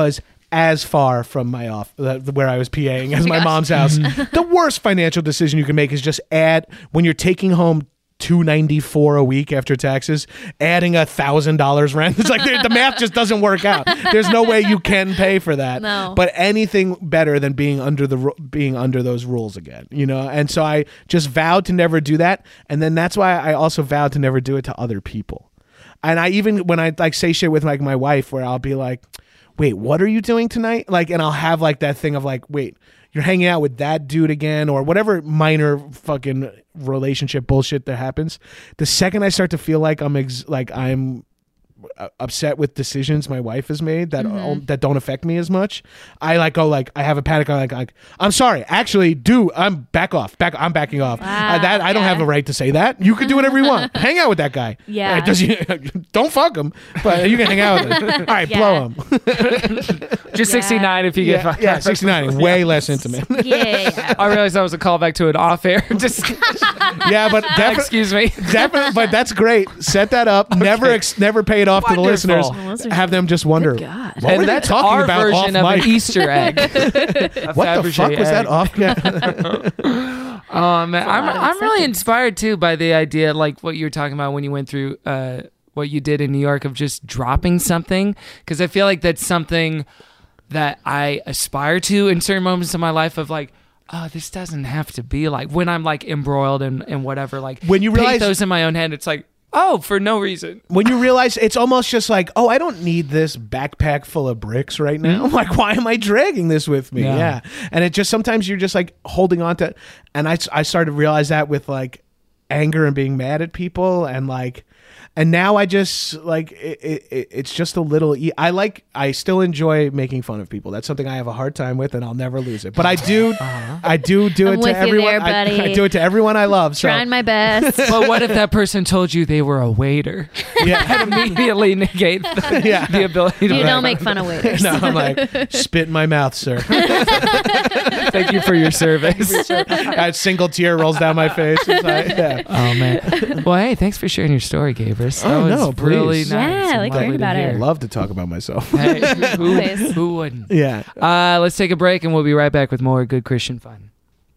as far from my off uh, where I was PAing as my mom's house. The worst financial decision you can make is just add, when you're taking home two ninety-four a week after taxes, adding a thousand dollars rent. It's like the, the math just doesn't work out. There's no way you can pay for that. No. But anything better than being under the ru- being under those rules again, you know. And so I just vowed to never do that, and then that's why I also vowed to never do it to other people. And I even when I like say shit with like my wife, where I'll be like, "Wait, what are you doing tonight?" Like, and I'll have like that thing of like, "Wait, you're hanging out with that dude again," or whatever minor fucking relationship bullshit that happens. The second I start to feel like I'm ex- like I'm uh, upset with decisions my wife has made that Mm-hmm. that don't affect me as much, I like go like I have a panic. I'm like, like I'm sorry, actually, do I'm back off, back I'm backing off. Wow, Uh, that I don't yeah. have a right to say that. You can do whatever you want. Hang out with that guy. Yeah. Uh, does you, don't fuck him, but you can hang out with him. All right, Yeah. blow him. Just sixty-nine if you get Yeah, five. yeah, sixty-nine, way less intimate. Yeah. I realized that was a callback to an off-air. Just Yeah, but defi- excuse me. definitely, but that's great. Set that up. Never, ex- never pay it off to the Wonderful. listeners. Listeners- Have them just wonder. God. What were And they that's talking our about version off of mic? an Easter egg. A What the Fabergé fuck was that egg. off? Um, I'm lot of I'm really acceptance. inspired too by the idea, like what you were talking about when you went through uh, what you did in New York, of just dropping something, because I feel like that's something that I aspire to in certain moments of my life, of like, oh, this doesn't have to be like, when I'm like embroiled in, in whatever, like When you realize- pathos in my own head, it's like, oh, for no reason. When you realize it's almost just like, oh, I don't need this backpack full of bricks right now. I'm like, why am I dragging this with me? Yeah. Yeah. And it just, sometimes you're just like holding on to, and I, I started to realize that with like anger and being mad at people, and like, and now I just like it, it, it's just a little e- I like I still enjoy making fun of people. That's something I have a hard time with, and I'll never lose it. But I do I do do I'm it with to you everyone. there, I, buddy. I do it to everyone I love. So Trying my best. But what if that person told you they were a waiter? yeah. That immediately negate the, Yeah. the ability to You like, don't make fun of waiters. No, I'm like, spit in my mouth, sir. thank you for your service. A single tear rolls down my face. It's like, yeah. Oh man. Well, hey, thanks for sharing your story, Gabrus. That Oh, was no, really please. nice. Yeah, I and like lovely hearing to about it. I hear. love to talk about myself. Hey, who, Always. who wouldn't? Yeah. Uh, let's take a break and we'll be right back with more good Christian fun.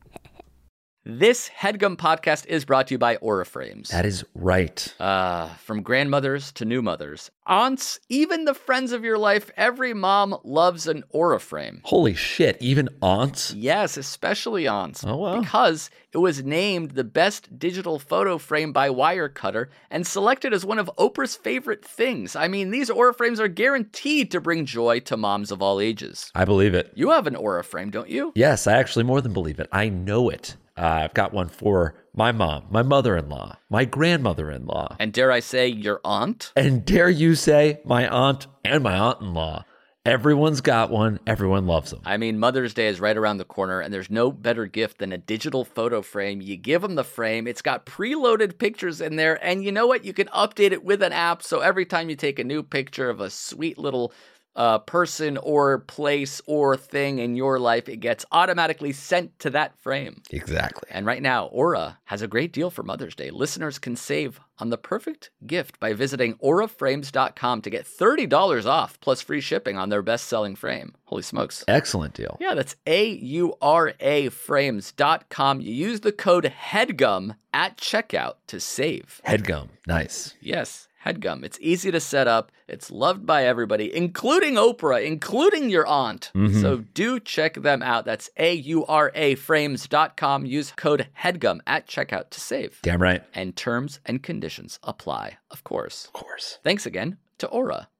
This HeadGum podcast is brought to you by Aura Frames. That is right. Uh, from grandmothers to new mothers, aunts, even the friends of your life, every mom loves an Aura frame. Holy shit, even aunts? Yes, especially aunts. Oh, wow. Because it was named the best digital photo frame by Wirecutter and selected as one of Oprah's favorite things. I mean, these Aura frames are guaranteed to bring joy to moms of all ages. I believe it. You have an Aura frame, don't you? Yes, I actually more than believe it. I know it. Uh, I've got one for my mom, my mother-in-law, my grandmother-in-law, And dare I say, your aunt? and dare you say my aunt and my aunt-in-law. Everyone's got one. Everyone loves them. I mean, Mother's Day is right around the corner, and there's no better gift than a digital photo frame. You give them the frame, it's got preloaded pictures in there, and you know what? You can update it with an app, so every time you take a new picture of a sweet little uh, person or place or thing in your life, it gets automatically sent to that frame. Exactly. And right now, Aura has a great deal for Mother's Day. Listeners can save on the perfect gift by visiting aura frames dot com to get thirty dollars off plus free shipping on their best-selling frame. Holy smokes. Excellent deal. Yeah, that's A U R A frames dot com. You use the code HEADGUM at checkout to save. Headgum. Nice. Yes, HEADGUM. It's easy to set up. It's loved by everybody, including Oprah, including your aunt. Mhm. So do check them out. That's A U R A frames dot com. Use code HEADGUM at checkout to save. Damn right. And terms and conditions apply, of course. Of course. Thanks again to Aura.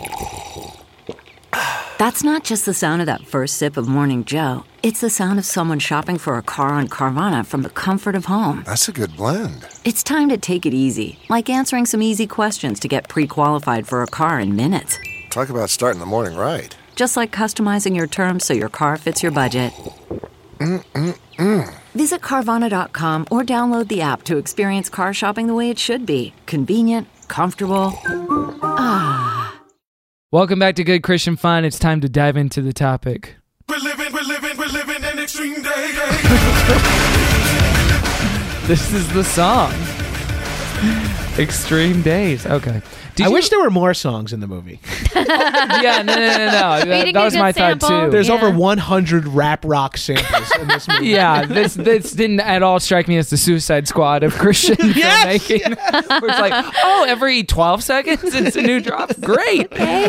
That's not just the sound of that first sip of Morning Joe. It's the sound of someone shopping for a car on Carvana from the comfort of home. That's a good blend. It's time to take it easy, like answering some easy questions to get pre-qualified for a car in minutes. Talk about starting the morning right. Just like customizing your terms so your car fits your budget. Mm-mm-mm. Visit Carvana dot com or download the app to experience car shopping the way it should be. Convenient, comfortable. Ah. Welcome back to Good Christian Fun. It's time to dive into the topic. We're living, we're living, we're living an extreme day. This is the song. Extreme Days. Okay. Did I you- wish there were more songs in the movie. yeah, no, no, no, no. That, didn't that was get my good sample. thought too. There's Yeah. over one hundred rap rock samples in this movie. Yeah, this this didn't at all strike me as the Suicide Squad of Christian Yes, filmmaking. Where it's like, oh, every twelve seconds it's a new drop. Great.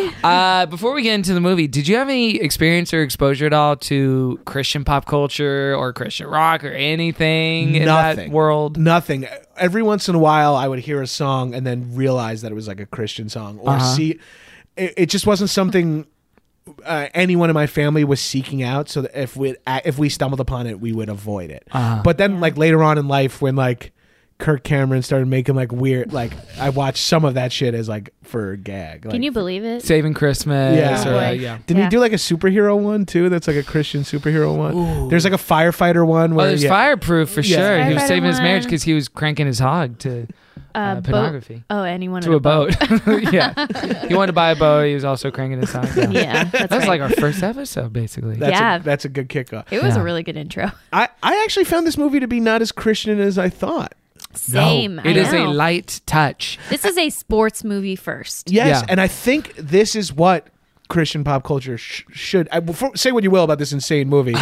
Uh, before we get into the movie, did you have any experience or exposure at all to Christian pop culture or Christian rock or anything in that Nothing. world? Nothing. Every once in a while, I would hear a song and then realize that it was like a Christian song, or Uh-huh. see. It, it just wasn't something uh, anyone in my family was seeking out. So that if we if we stumbled upon it, we would avoid it. Uh-huh. But then, like later on in life, when like Kirk Cameron started making like weird, like I watched some of that shit as like for a gag. Like, Can you believe it? Saving Christmas. Yeah. Or, uh, Boy. yeah. Didn't Yeah. he do like a superhero one too? That's like a Christian superhero one. There's like a firefighter one. Oh, Where, there's yeah. Fireproof for Yeah. sure. He was Firefighter saving his marriage one. because he was cranking his hog to Uh, uh, boat- pornography. Oh, anyone To in a boat. yeah. He wanted to buy a boat. He was also cranking his hog. Yeah. Yeah, that's That was right. like our first episode, basically. That's Yeah. a, that's a good kickoff. It was Yeah. a really good intro. I, I actually found this movie to be not as Christian as I thought. Same. It I is a know. light touch. This is a sports movie first. Yes, Yeah. and I think this is what Christian pop culture sh- should. I, before, say what you will about this insane movie.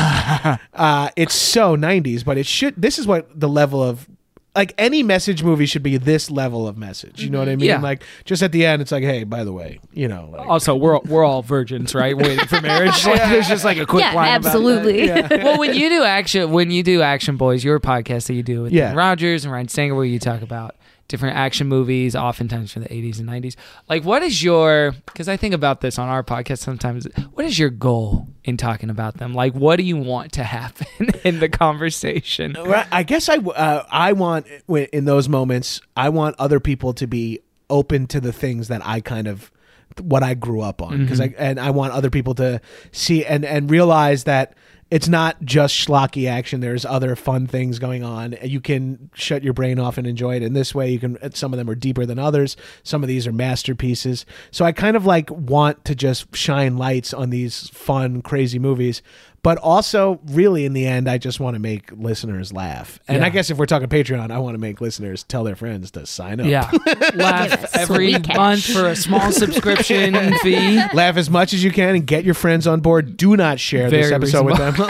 uh, it's so nineties, but it should. This is what the level of. Like any message movie should be this level of message. You know what I mean? Yeah. Like just at the end, it's like, hey, by the way, you know, like, Also, we're we're all virgins, right? Waiting for marriage. Like, there's just like a quick Yeah, line about absolutely. that. Well, when you do action, when you do Action Boys, your podcast that you do with Yeah. Dan Rogers and Ryan Stanger, where you talk about different action movies, oftentimes from the eighties and nineties. Like, what is your? Because I think about this on our podcast sometimes. What is your goal in talking about them? Like, what do you want to happen in the conversation? Well, I guess I uh, I want in those moments I want other people to be open to the things that I kind of what I grew up on because I and I want other people to see and and realize that it's not just schlocky action. There's other fun things going on. You can shut your brain off and enjoy it in this way. You can. Some of them are deeper than others. Some of these are masterpieces. So I kind of like want to just shine lights on these fun, crazy movies. But also, really, in the end, I just want to make listeners laugh. And Yeah. I guess if we're talking Patreon, I want to make listeners tell their friends to sign up. Yeah, laugh every Sweet cash. month for a small subscription fee. Laugh as much as you can and get your friends on board. Do not share this Very episode with them.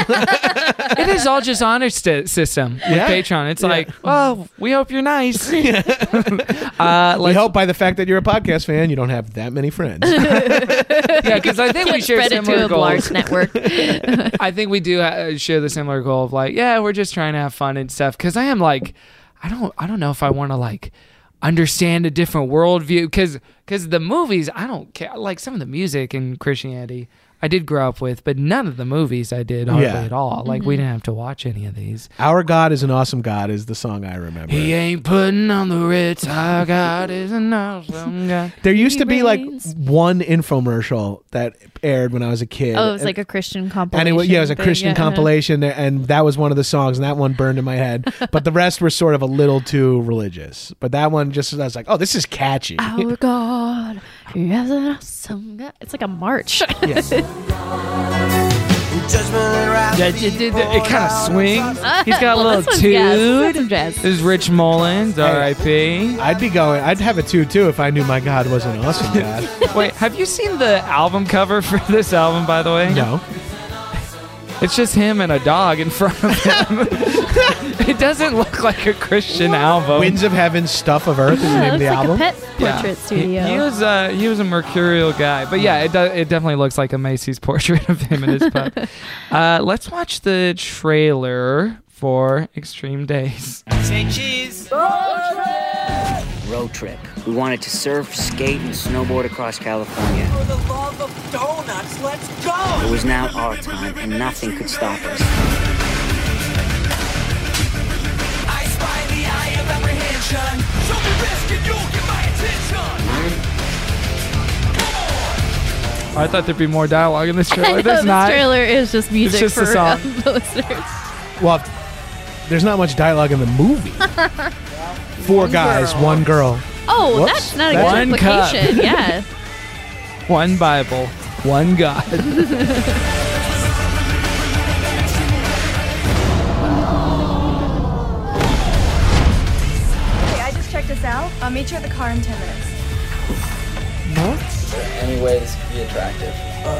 It is all just honor st- system with Yeah. Patreon. It's Yeah. like, well, we hope you're nice. uh, We let's- hope by the fact that you're a podcast fan, you don't have that many friends. yeah, because I think we Can't share spread it similar to a large goals. network. I think we do uh, share the similar goal of like, yeah, we're just trying to have fun and stuff. Because I am like, I don't, I don't know if I want to like understand a different worldview. Because, because the movies, I don't care. Like some of the music and Christianity, I did grow up with, but none of the movies I did hardly Yeah. at all. Like we didn't have to watch any of these. Our God is an awesome God is the song I remember. He ain't putting on the Ritz. Our God is an awesome God. There used to be like reigns. one infomercial that aired when I was a kid. Oh, it was And- like a Christian and compilation. it was, yeah, it was a thing, Christian yeah. compilation, and that was one of the songs, and that one burned in my head. But the rest were sort of a little too religious. But that one just, I was like, oh, this is catchy. Our God, he has an awesome God. It's like a march. Yeah, it, it, it, it kind of swings. He's got a Well, little this one's jazz. This toot. one's some jazz. This is Rich Mullins, R I P I'd be going, I'd have a two too if I knew my God was an awesome God. Wait, have you seen the album cover for this album, by the way? No. It's just him and a dog in front of him. It doesn't look like a Christian album. Winds of Heaven, Stuff of Earth is the Yeah, name of it the looks like album. a pet portrait He- studio. He, was uh, he was a mercurial guy, but yeah, it does. It definitely looks like a Macy's portrait of him and his pup. uh, let's watch the trailer for Extreme Days. Road trip. We wanted to surf, skate, and snowboard across California. For the love of donuts, let's go! It was now our time, and nothing could stop us. I spy the eye of apprehension. Show me risk and you'll get my attention. I thought there'd be more dialogue in this I trailer. know, There's this not. trailer is just music just for a song. um, the listeners. Well, there's not much dialogue in the movie. Four guys, one girl. Oh, Whoops. that's not a That's- good One cup. implication. Yeah. One Bible, one God. Hey, I just checked this out. I'll meet you at the car in ten minutes. ways to be attractive.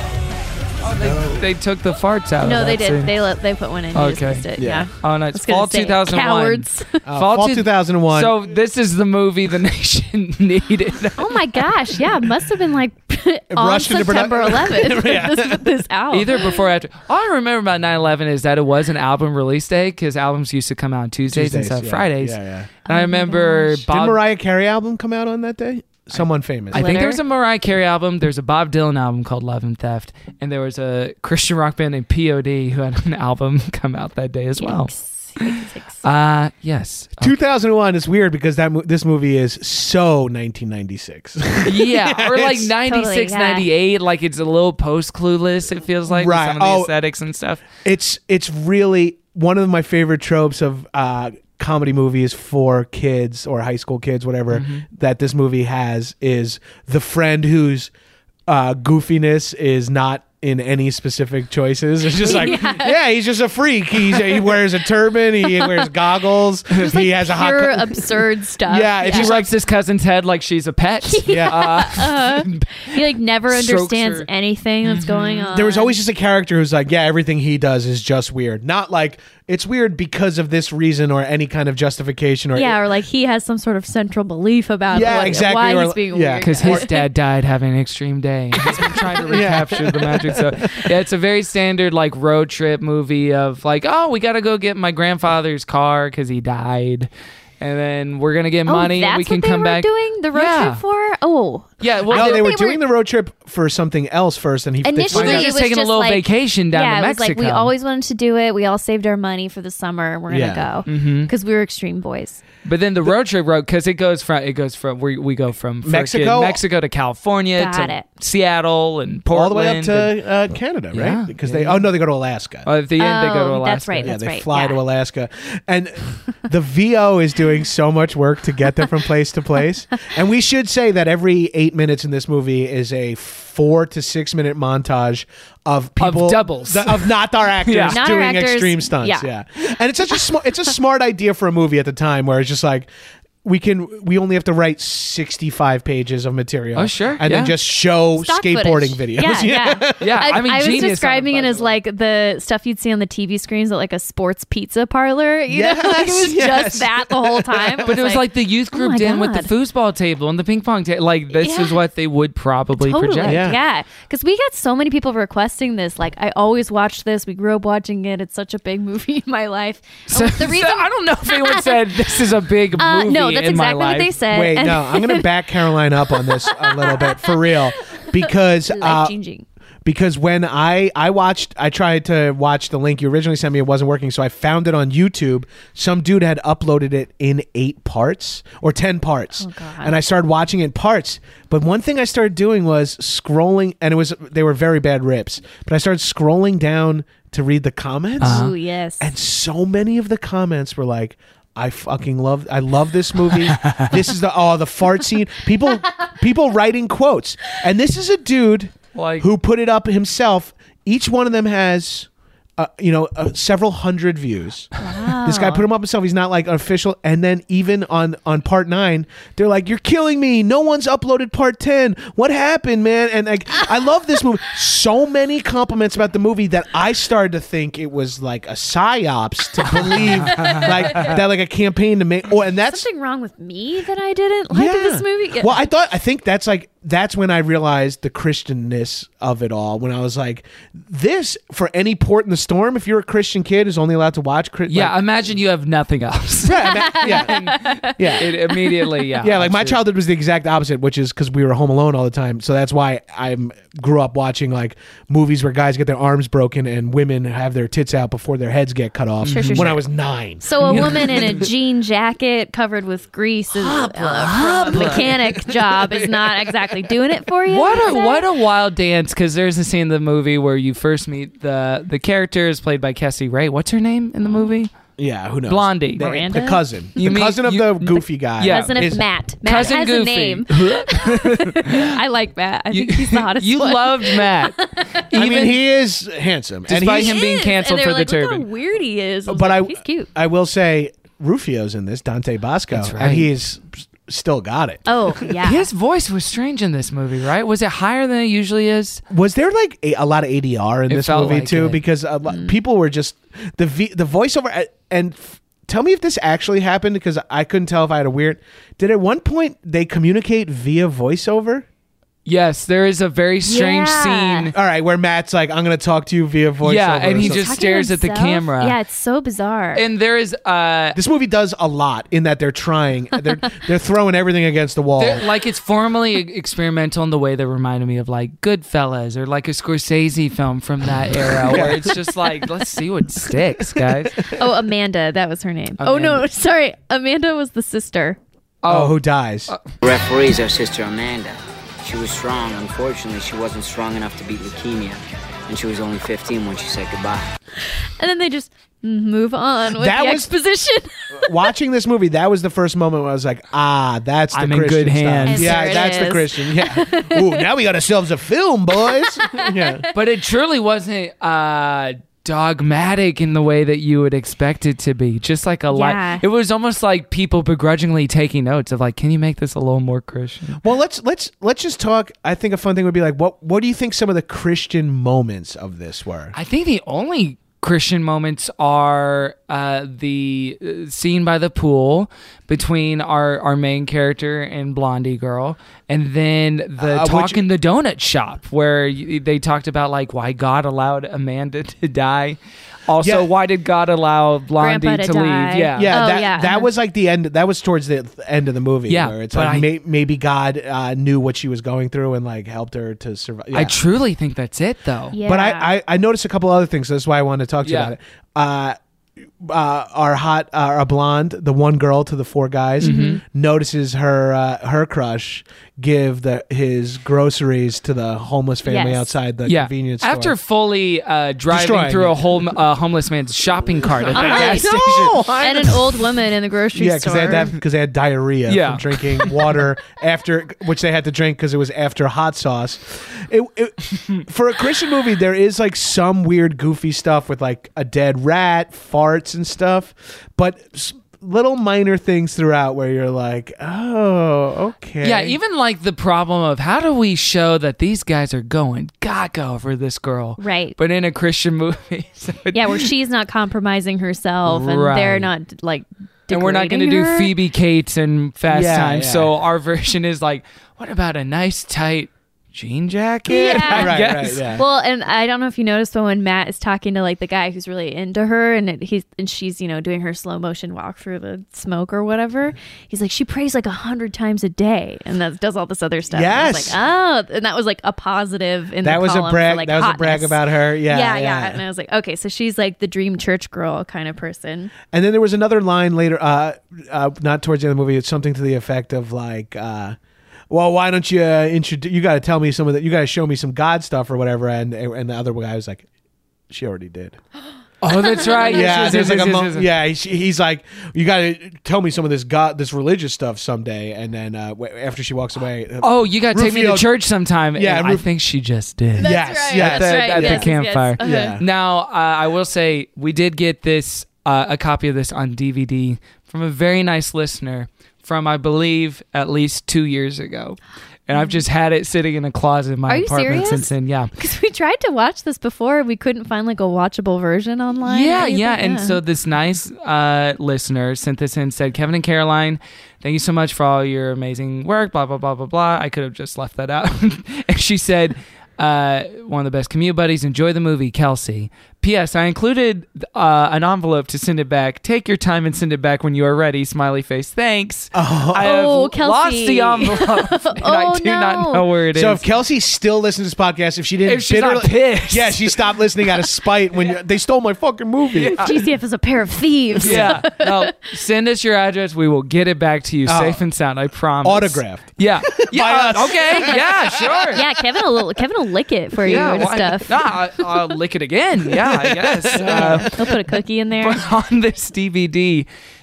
Oh, they, they took the farts out No, of they that did. scene. They let they put one in. You just Okay. missed it. Yeah. Yeah. Oh, no, it's was gonna fall say, two thousand one. Cowards. Uh, fall two- two thousand one. So this is the movie the nation needed. Oh my gosh! Yeah, it must have been like on Rushed into September produ- eleventh. Yeah. This put this out. Either before or after. All I remember about nine eleven is that it was an album release day because albums used to come out on Tuesdays, Tuesdays, instead of yeah. Fridays. Yeah, yeah. And I remember Did Bob. Mariah Carey album come out on that day? Someone famous. I think Glitter? there was a Mariah Carey album. There's a Bob Dylan album called Love and Theft, and there was a Christian rock band named P O D who had an album come out that day as well. Yikes. Yikes, yikes. Uh yes. two thousand one is weird because that mo- this movie is so nineteen ninety-six. Yeah, or like It's- ninety-six, Totally, yeah. ninety-eight, like it's a little post Clueless, it feels like, with Right. some of the Oh. aesthetics and stuff. It's it's really one of my favorite tropes of uh, comedy movies for kids or high school kids, whatever, Mm-hmm. that this movie has is the friend whose uh, goofiness is not in any specific choices. It's just like, yeah, Yeah. he's just a freak. He's, he wears a turban. He wears goggles. Just he like has a hot. pure co- absurd stuff. Yeah, if He you likes his cousin's head like she's a pet. Yeah. Uh, he like never Strokes understands her. anything that's going on. There was always just a character who's like, yeah, everything he does is just weird. Not like it's weird because of this reason or any kind of justification or yeah, or like he has some sort of central belief about Yeah, what, exactly, why or- he's being yeah, weird. Because his dad died having an extreme day. And he's been trying to recapture the magic. So yeah, it's a very standard like road trip movie of like, oh, we got to go get my grandfather's car because he died. And then we're going to get oh, money that's and we can what they come were back. doing the road Yeah. trip for? Oh, Yeah, well, no, I they thought were they doing were- the road trip for something else first, and he they initially find They're out- it just was taking a just little like, vacation down yeah, to it was like we Mexico. always wanted to do it. We all saved our money for the summer. We're gonna Yeah. go because we were extreme boys. But then the road trip road because it goes from it goes from we we go from frickin' Mexico? Mexico to California Got to it. Seattle and Portland all the way up and- to uh, Canada, Yeah, right? Because yeah, they yeah. oh no, they go to Alaska. Oh, at the end they go to Oh, Alaska. that's right. yeah, That's they right. fly yeah. to Alaska, and the V O is doing so much work to get them from place to place. And we should say that every eight minutes in this movie is a four to six minute montage of people doubles. the- of not our actors Yeah. Not our doing actors, extreme stunts. Yeah. yeah. and it's such a smart it's a smart idea for a movie at the time where it's just like. We can. We only have to write sixty-five pages of material. Oh, sure, and yeah. then just show Stock skateboarding footage. videos. Yeah, yeah. Yeah, I mean, I was genius on describing the it as like the stuff you'd see on the T V screens at like a sports pizza parlor. You Yes, know, like it was yes. just that the whole time. But it was like the youth oh group my in with the God. foosball table and the ping pong table. Like this Yeah. is what they would probably Totally, project. Yeah. yeah. Because we got so many people requesting this. Like, I always watched this. We grew up watching it. It's such a big movie in my life. So, the reason, so I don't know if anyone said this is a big uh, movie no, that's in my exactly life. what they said. Wait, And- no, I'm going to back Caroline up on this a little bit for real because uh, life changing. because when I I watched I tried to watch the link you originally sent me, it wasn't working, so I found it on YouTube. Some dude had uploaded it in eight parts or ten parts, Oh, God. and I started watching it in parts. But one thing I started doing was scrolling, and it was they were very bad rips. But I started scrolling down to read the comments, Ooh, yes. and so many of the comments were like, I fucking love I love this movie. This is the oh the fart scene. People people writing quotes. And this is a dude Like- who put it up himself. Each one of them has uh, you know, uh, several hundred views. Wow. This guy put him up himself. He's not like official. And then even on on part nine, they're like, "You're killing me. No one's uploaded part ten. What happened, man?" And like, I love this movie. So many compliments about the movie that I started to think it was like a psyops to believe like that, like a campaign to make. Oh, and that's something wrong with me that I didn't like this movie. Yeah. well, I thought I think that's like that's when I realized the Christianness of it all. When I was like, this for any port in the storm. If you're a Christian kid who's only allowed to watch, Yeah, like, imagine you have nothing else. yeah, yeah, yeah. It immediately, yeah. Yeah, like my I'm sure. childhood was the exact opposite, which is because we were home alone all the time. So that's why I grew up watching like movies where guys get their arms broken and women have their tits out before their heads get cut off. Sure, sure, when sure. I was nine. So a woman in a jean jacket covered with grease is, uh, from a mechanic job is not exactly doing it for you. What a is it? what a wild dance! Because there's a scene in the movie where you first meet the the character is played by Cassie Ray. What's her name in the movie? Yeah, who knows? Blondie. The, Miranda? the cousin. You the mean- cousin of you- the goofy guy. Yeah. Cousin of is- Matt. Matt Cousin has Goofy. a name. I like Matt. I You, think he's the hottest you one. loved Matt, I even mean, he is handsome. And despite he, him being is. canceled and for they the were like, Look turban. how weird he is. I was but like, I, he's cute. I will say Rufio's in this, Dante Bosco. That's right. And he is still got it. Oh, yeah. His voice was strange in this movie, right? Was it higher than it usually is? Was there like a, a lot of A D R in It this felt movie like too? it. Because a lot, people were just the v, the voiceover and. F- Tell me if this actually happened, because I couldn't tell if I had a weird. Did at one point they communicate via voiceover? Yes, there is a very strange Yeah. scene. All right, where Matt's like, "I'm going to talk to you via voiceover." Yeah, and he or just something. stares at the Himself? camera. Yeah, it's so bizarre. And there is uh This movie does a lot in that they're trying. They're they're throwing everything against the wall. They're- like it's formally e- experimental in the way that reminded me of like Goodfellas or like a Scorsese film from that era, where it's just like, let's see what sticks, guys. oh, Amanda, that was her name. Oh no, sorry, Amanda was the sister. oh, who dies? The referee's our sister Amanda. She was strong. Unfortunately, she wasn't strong enough to beat leukemia. And she was only fifteen when she said goodbye. And then they just move on with That the was- exposition. Watching this movie, that was the first moment where I was like, "Ah, that's the I'm in Christian good stuff. hands. And Yeah, there it that's the is. Christian. Yeah. Ooh, now we got ourselves a film, boys. Yeah. But it truly wasn't uh dogmatic in the way that you would expect it to be. Just like a Yeah. lot. It was almost like people begrudgingly taking notes of like, can you make this a little more Christian? Well, let's let's let's just talk. I think a fun thing would be like, what what do you think some of the Christian moments of this were? I think the only Christian moments are uh, the uh, scene by the pool between our, our main character and Blondie girl, and then the Uh, talk which- in the donut shop where y- they talked about like why God allowed Amanda to die. Also, Yeah. why did God allow Blondie Grandpa to to, die. leave? Yeah. Yeah, Oh, that yeah. that was like the end. That was towards the end of the movie. Yeah, where it's but like I- may, maybe God uh, knew what she was going through and like helped her to survive. I Yeah. truly think that's it, though. Yeah. But I, I I noticed a couple other things. So that's why I wanted to talk to you Yeah. about it. Uh, uh, our hot, uh, our blonde, the one girl to the four guys, Mm-hmm. notices her uh, her crush give the his groceries to the homeless family Yes. outside the Yeah. convenience store. After fully uh, driving Destroying through a it. whole uh, homeless man's shopping cart at the I gas know, station. I and an old woman in the grocery yeah, because store. they had that because they had diarrhea Yeah. from drinking water after, which they had to drink because it was after hot sauce. It, it, for a Christian movie, there is like some weird, goofy stuff with like a dead rat, farts, and stuff, but s- little minor things throughout where you're like, oh, okay, Yeah, even like the problem of how do we show that these guys are going gaga over this girl, Right. But in a Christian movie, so it- Yeah, where she's not compromising herself and Right. they're not like and we're not going to degrading do her. Phoebe Cates and Fast Yeah, Times. yeah. So our version is like, what about a nice tight jean jacket? Yeah. I right, guess. right, yeah. Well, and I don't know if you noticed, but when Matt is talking to like the guy who's really into her, and it, he's and she's you know doing her slow motion walk through the smoke or whatever, he's like she prays like a hundred times a day, and that does all this other stuff. And I was Yes. like, oh, and that was like a positive in that the was a column for, brag. like, that was a brag hotness. about her. Yeah, yeah, yeah, yeah, And I was like, okay, so she's like the dream church girl kind of person. And then there was another line later, uh, uh, not towards the end of the movie. It's something to the effect of like, uh, "Well, why don't you uh, introduce? You got to tell me some of that. You got to show me some God stuff or whatever." And and the other guy was like, "She already did." Oh, that's right. Yeah, Yes, there's yes, like a yes, mo- yes, yes. yeah. He, he's like, "You got to tell me some of this God, this religious stuff someday." And then uh, w- after she walks away, uh, Oh, you got to take me to Rufio- church sometime. Yeah, And I Ruf- think she just did. yes, right, yes, at the, right, at the yes, yes, campfire. yes. Uh-huh. Yeah. Now, uh, I will say we did get this uh, a copy of this on D V D from a very nice listener from I believe at least two years ago, and I've just had it sitting in a closet in my Are you apartment serious? since then. Yeah. Because we tried to watch this before, and we couldn't find like a watchable version online. Yeah, or anything. yeah. And so this nice uh, listener sent this in and said, Kevin and Caroline, thank you so much for all your amazing work, blah, blah, blah, blah, blah. I could have just left that out. And she said, uh, one of the best commute buddies, enjoy the movie, Kelsey. P S. I included uh, an envelope to send it back. Take your time and send it back when you are ready. Smiley face. Thanks. Oh. I have Oh, Kelsey. lost the envelope, and I Oh, do not no. know where it is. So if Kelsey still listens to this podcast, if she didn't, If she's not bitterly- pissed. yeah, she stopped listening out of spite when you, they stole my fucking movie. G C F is a pair of thieves. yeah. No, send us your address. We will get it back to you Oh. safe and sound. I promise. Autographed. Yeah. By Yeah. us. Okay. Yeah. Sure. Yeah, Kevin will Kevin will lick it for you Yeah, and why- stuff. Nah, I, I'll lick it again. Yeah, I guess. Uh, He'll put a cookie in there. but on this D V D,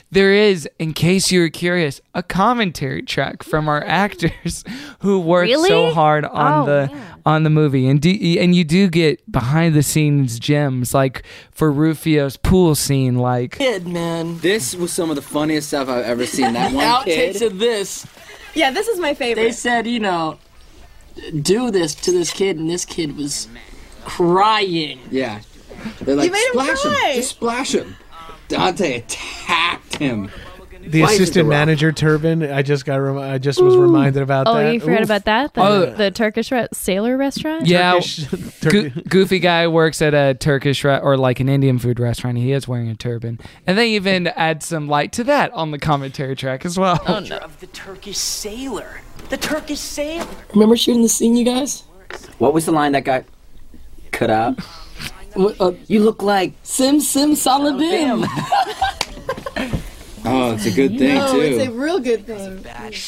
there is, in case you were curious, a commentary track from our actors who worked Really? so hard on Oh, the yeah. on the movie, and do, and you do get behind the scenes gems like for Rufio's pool scene, like Kid, man. This was some of the funniest stuff I've ever seen. That one Outtakes kid. of this. Yeah, this is my favorite. They said, you know, do this to this kid, and this kid was crying. Yeah. They're like, You made him splash him. cry. Just splash him. Dante attacked him. The Why is it assistant The Rock? manager turban. I just got. Rem- I just was reminded about Oh, that. you forgot Oof. about that? The, Oh. the Turkish re- sailor restaurant? yeah, Turkish- Go- Turkey- goofy guy works at a Turkish re- or like an Indian food restaurant. He is wearing a turban, and they even add some light to that on the commentary track as well. Oh, no. Of the Turkish sailor. The Turkish sailor. Remember shooting the scene, you guys? What was the line that got cut out? What, uh, You look like. Sim Sim Salabim. Oh, it's a good thing, no, too. it's a real good thing.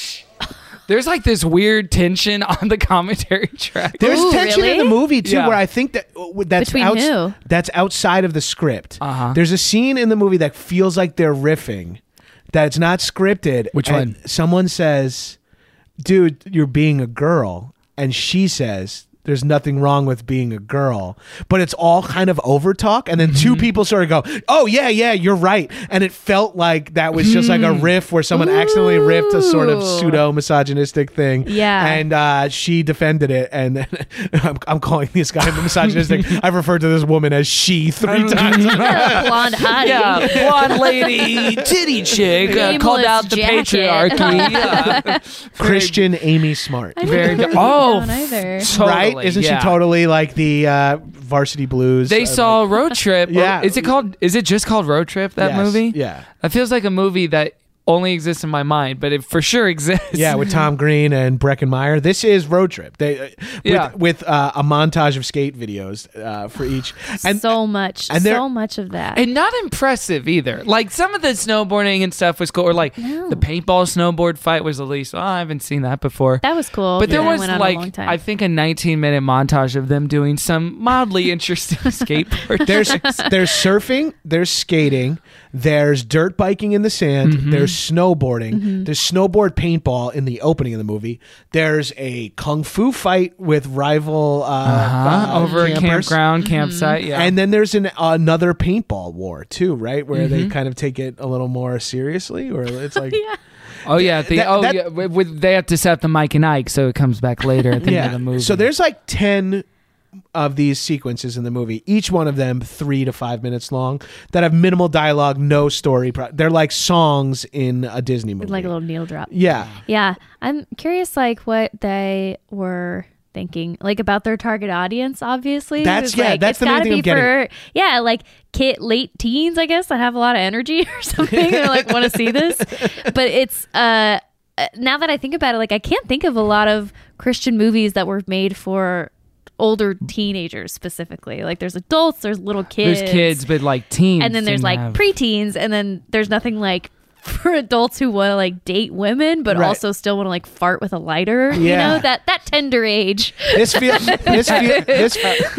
There's like this weird tension on the commentary track. There's Ooh, tension in the really? movie too, Yeah. where I think that that's Between outs- who? that's outside of the script. Uh-huh. There's a scene in the movie that feels like they're riffing, that it's not scripted. Which and one? Someone says, "Dude, you're being a girl," and she says, "There's nothing wrong with being a girl," but it's all kind of over talk, and then two people sort of go, "Oh yeah, yeah, you're right," and it felt like that was just like a riff where someone accidentally riffed a sort of Ooh. pseudo misogynistic thing. Yeah. and uh, she defended it, and then I'm, I'm calling this guy misogynistic. I've referred to this woman as she three times. Blonde hottie. Yeah, blonde lady, titty chick, uh, called Nameless out the jacket. patriarchy. Yeah. Christian Amy Smart. I didn't Very know good. that Oh, down either. Totally, Right? Isn't yeah. she totally like the uh, Varsity Blues? They uh, saw Road Trip. or- Yeah. Is it called? Is it just called Road Trip? That Yes, movie? yeah. That feels like a movie that only exists in my mind, but it for sure exists. Yeah, with Tom Green and Breckenmeyer. This is Road Trip. They uh, with, Yeah. with uh, a montage of skate videos uh, for each. And so much, and they're- so much of that. And not impressive either. Like some of the snowboarding and stuff was cool, or like No. the paintball snowboard fight was at least. Oh, I haven't seen that before. that was cool. But there Yeah, it was went on a long like time. I think a nineteen minute montage of them doing some mildly interesting skateboard. there's there's surfing, there's skating, there's dirt biking in the sand, Mm-hmm. there's snowboarding, there's snowboard paintball in the opening of the movie. There's a kung fu fight with rival uh, Uh-huh. uh, Over a campers. campground, campsite. Yeah. And then there's an another paintball war too, right? Where they Mm-hmm. kind of take it a little more seriously, or it's like, yeah. oh yeah, the, that- oh that- yeah. With, with- they have to set the Mike and Ike, so it comes back later at the end of the movie. So there's like ten of these sequences in the movie, each one of them three to five minutes long, that have minimal dialogue, no story. Pro- They're like songs in a Disney movie. Like a little needle drop. yeah. Yeah, I'm curious, like what they were thinking, like about their target audience. Obviously, That's- It was yeah, like, that's it's the main gotta thing be I'm getting. for yeah, like kid, late teens, I guess, that have a lot of energy or something, or like want to see this. But it's uh, uh, now that I think about it, like I can't think of a lot of Christian movies that were made for older teenagers specifically. Like there's adults, there's little kids, there's kids, but like teens, and then there's didn't like have- preteens, and then there's nothing like for adults who want to like date women but Right. also still want to like fart with a lighter. You Yeah. know, that that tender age. This feels. This feel, this.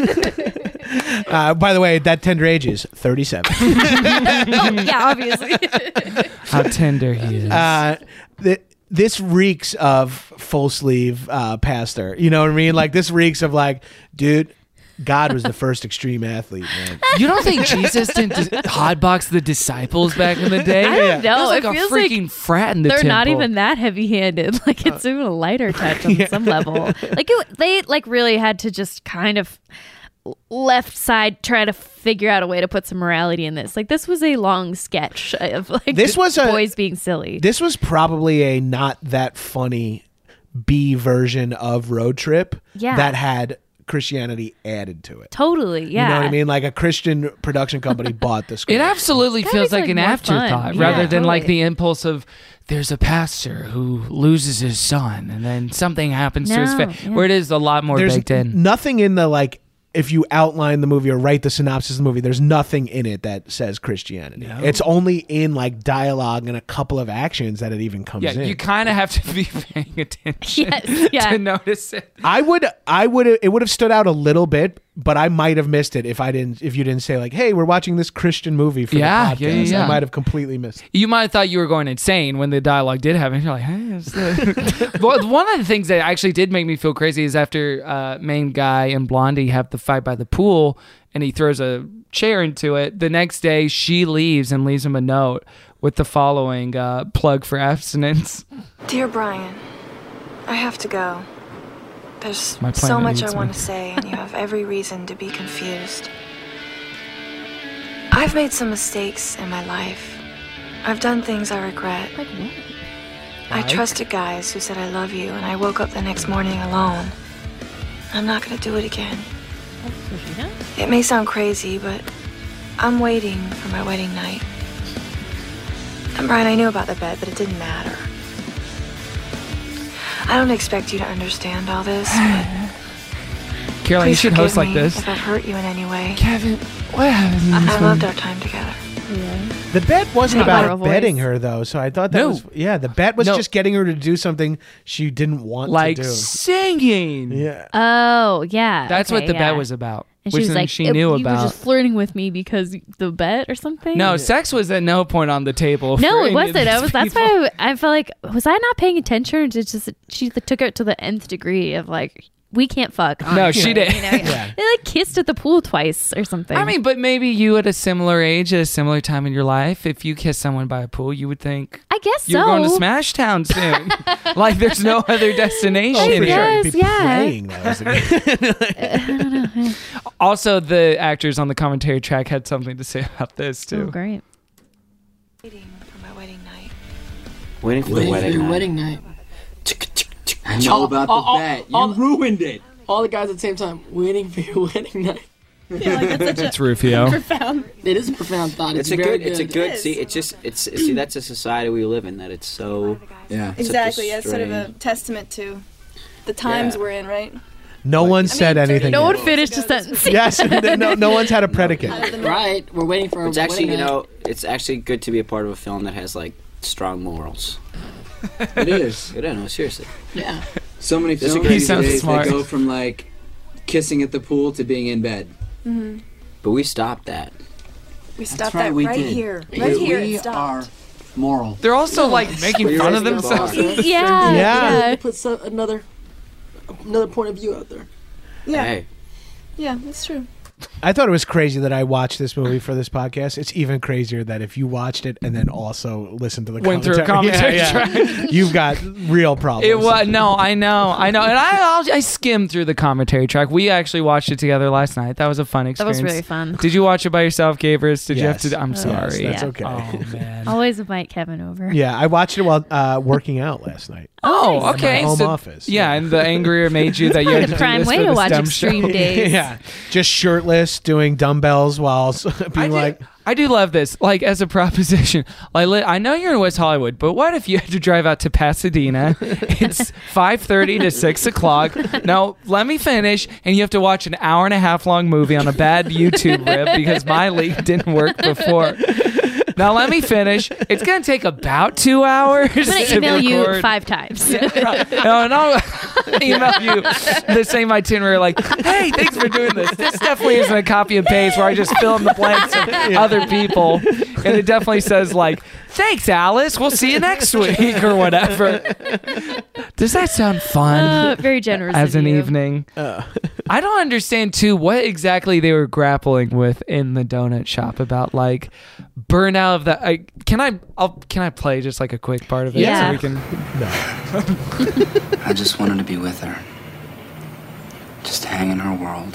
Uh, by the way, that tender age is thirty-seven. Oh, yeah, obviously. how tender he is. Uh, th- this reeks of full sleeve uh, pastor. You know what I mean? Like this reeks of like, dude, God was the first extreme athlete, man. You don't think Jesus didn't dis- hotbox the disciples back in the day? I don't know. It was like It a feels freaking like frat in the They're not temple. even that heavy-handed. Like it's even a lighter touch on some level. Like it, they like really had to just kind of left side try to figure out a way to put some morality in this. Like this was a long sketch of like This was a- boys being silly. This was probably a not that funny B version of Road Trip Yeah. that had Christianity added to it. Totally, yeah. You know what I mean? Like a Christian production company bought the script. It absolutely That feels makes, like, like, an more afterthought fun. rather Yeah, than like totally. the impulse of there's a pastor who loses his son and then something happens to his No, family. yeah. Where it is a lot more There's baked in. nothing in the like. If you outline the movie or write the synopsis of the movie, there's nothing in it that says Christianity. No. It's only in like dialogue and a couple of actions that it even comes Yeah, in. you kind of have to be paying attention Yes, yeah. to notice it. I would, I would, it would have stood out a little bit but I might have missed it if I didn't. If you didn't say like, "Hey, we're watching this Christian movie for Yeah, the yeah, podcast," yeah, yeah. I might have completely missed it. You might have thought you were going insane when the dialogue did happen. You're like, hey, is the... Well, one of the things that actually did make me feel crazy is after uh, main guy and Blondie have the fight by the pool and he throws a chair into it. The next day, she leaves and leaves him a note with the following uh, plug for abstinence. Dear Brian, I have to go. There's My so planet much I needs want me. to say, and you have every reason to be confused. I've made some mistakes in my life. I've done things I regret. Like what? I Like? trusted guys who said I love you, and I woke up the next morning alone. I'm not gonna do it again. It may sound crazy, but I'm waiting for my wedding night. And Brian, I knew about the bed, but it didn't matter. I don't expect you to understand all this, but Caroline, you please should host forgive like me this. if I've hurt you in any way. Kevin, what happened? in I, this I one? loved our time together. The bet wasn't Not about my betting voice. her though, so I thought that No. was yeah. The bet was No. just getting her to do something she didn't want Like to do. singing. Yeah. Oh, yeah. That's what okay, the yeah. bet was about. And which she was then like, she "It- knew you about. were just flirting with me because the bet or something? No, sex was at no point on the table. No, for it any of wasn't. I these was. That's people. why I, I felt like was I not paying attention? Or did just she took it to the nth degree of like we can't fuck. No, on she here, did. You know? Yeah. They like kissed at the pool twice or something. I mean, but maybe you at a similar age, at a similar time in your life, if you kiss someone by a pool, you would think I guess you're so. going to Smash Town soon. Like there's no other destination. I here. guess, yeah. Playing that. Also, the actors on the commentary track had something to say about this too. Oh, great. Waiting for my wedding night. Waiting for the Waiting for wedding your night. wedding night. I know about the all, bet. You all- ruined it. All the guys at the same time waiting for your wedding night. Yeah, like that's such It's Rufio. profound. It is a profound thought. It's, It's, a very good, It's a good. good. It is. See, it's just. It's see. That's a society we live in. That it's so. Yeah. such a Exactly. Yeah, it's sort of a strange- testament to the times Yeah. we're in, right? No one said anything. No yet. one finished a sentence. Yes, no, no one's had a predicate. Right, we're waiting for. It's our actually, you wedding know, it's actually good to be a part of a film that has like strong morals. It is. I don't know, seriously. night. Yeah. So many This is films great. He these sounds days smart. that go from like kissing at the pool to being in bed. Mm-hmm. But we stopped that. We stopped right, that we right did. here. We- Right here. we It stopped. are moral. They're also like making You're fun of raising the bar. themselves. Yeah. Yeah. yeah. Put some, another another point of view out there. Yeah. Hey, Yeah, that's true. I thought it was crazy that I watched this movie for this podcast. It's even crazier that if you watched it and then also listened to the Went through a commentary, commentary yeah, yeah. you've got real problems. It was no, I know, I know, and I I'll, I skimmed through the commentary track. We actually watched it together last night. That was a fun That experience. was really fun. Did you watch it by yourself, Gavers? Did Yes. you have to? I'm Yes, sorry. that's Yeah. okay. Oh man. Always invite Kevin over. Yeah, I watched it while uh, working out last night. Oh, In my okay. home so- office. Yeah, and the angrier made you that you had to do Prime this way for to the watch STEM Extreme show. Days. Yeah, just shirtless, doing dumbbells while s- I being do, like, I do love this. Like as a proposition, like li- I know you're in West Hollywood, but what if you had to drive out to Pasadena? It's five thirty to six o'clock. Now let me finish, and you have to watch an hour and a half long movie on a bad YouTube rip because my leak didn't work before. Now let me finish. It's gonna take about two hours. I'm gonna to email you record. five times. No, and I'll email you the same itinerary. Like, hey, thanks for doing this. This definitely isn't a copy and paste where I just fill in the blanks of other people, and it definitely says like, "Thanks, Alice. We'll see you next week" or whatever. Does that sound fun? Uh, very generous As of an you. evening. I don't understand too what exactly they were grappling with in the donut shop about like burnout of the. I, can I? I'll, can I play just like a quick part of it Yeah. so we can? I just wanted to be with her. Just hang in her world.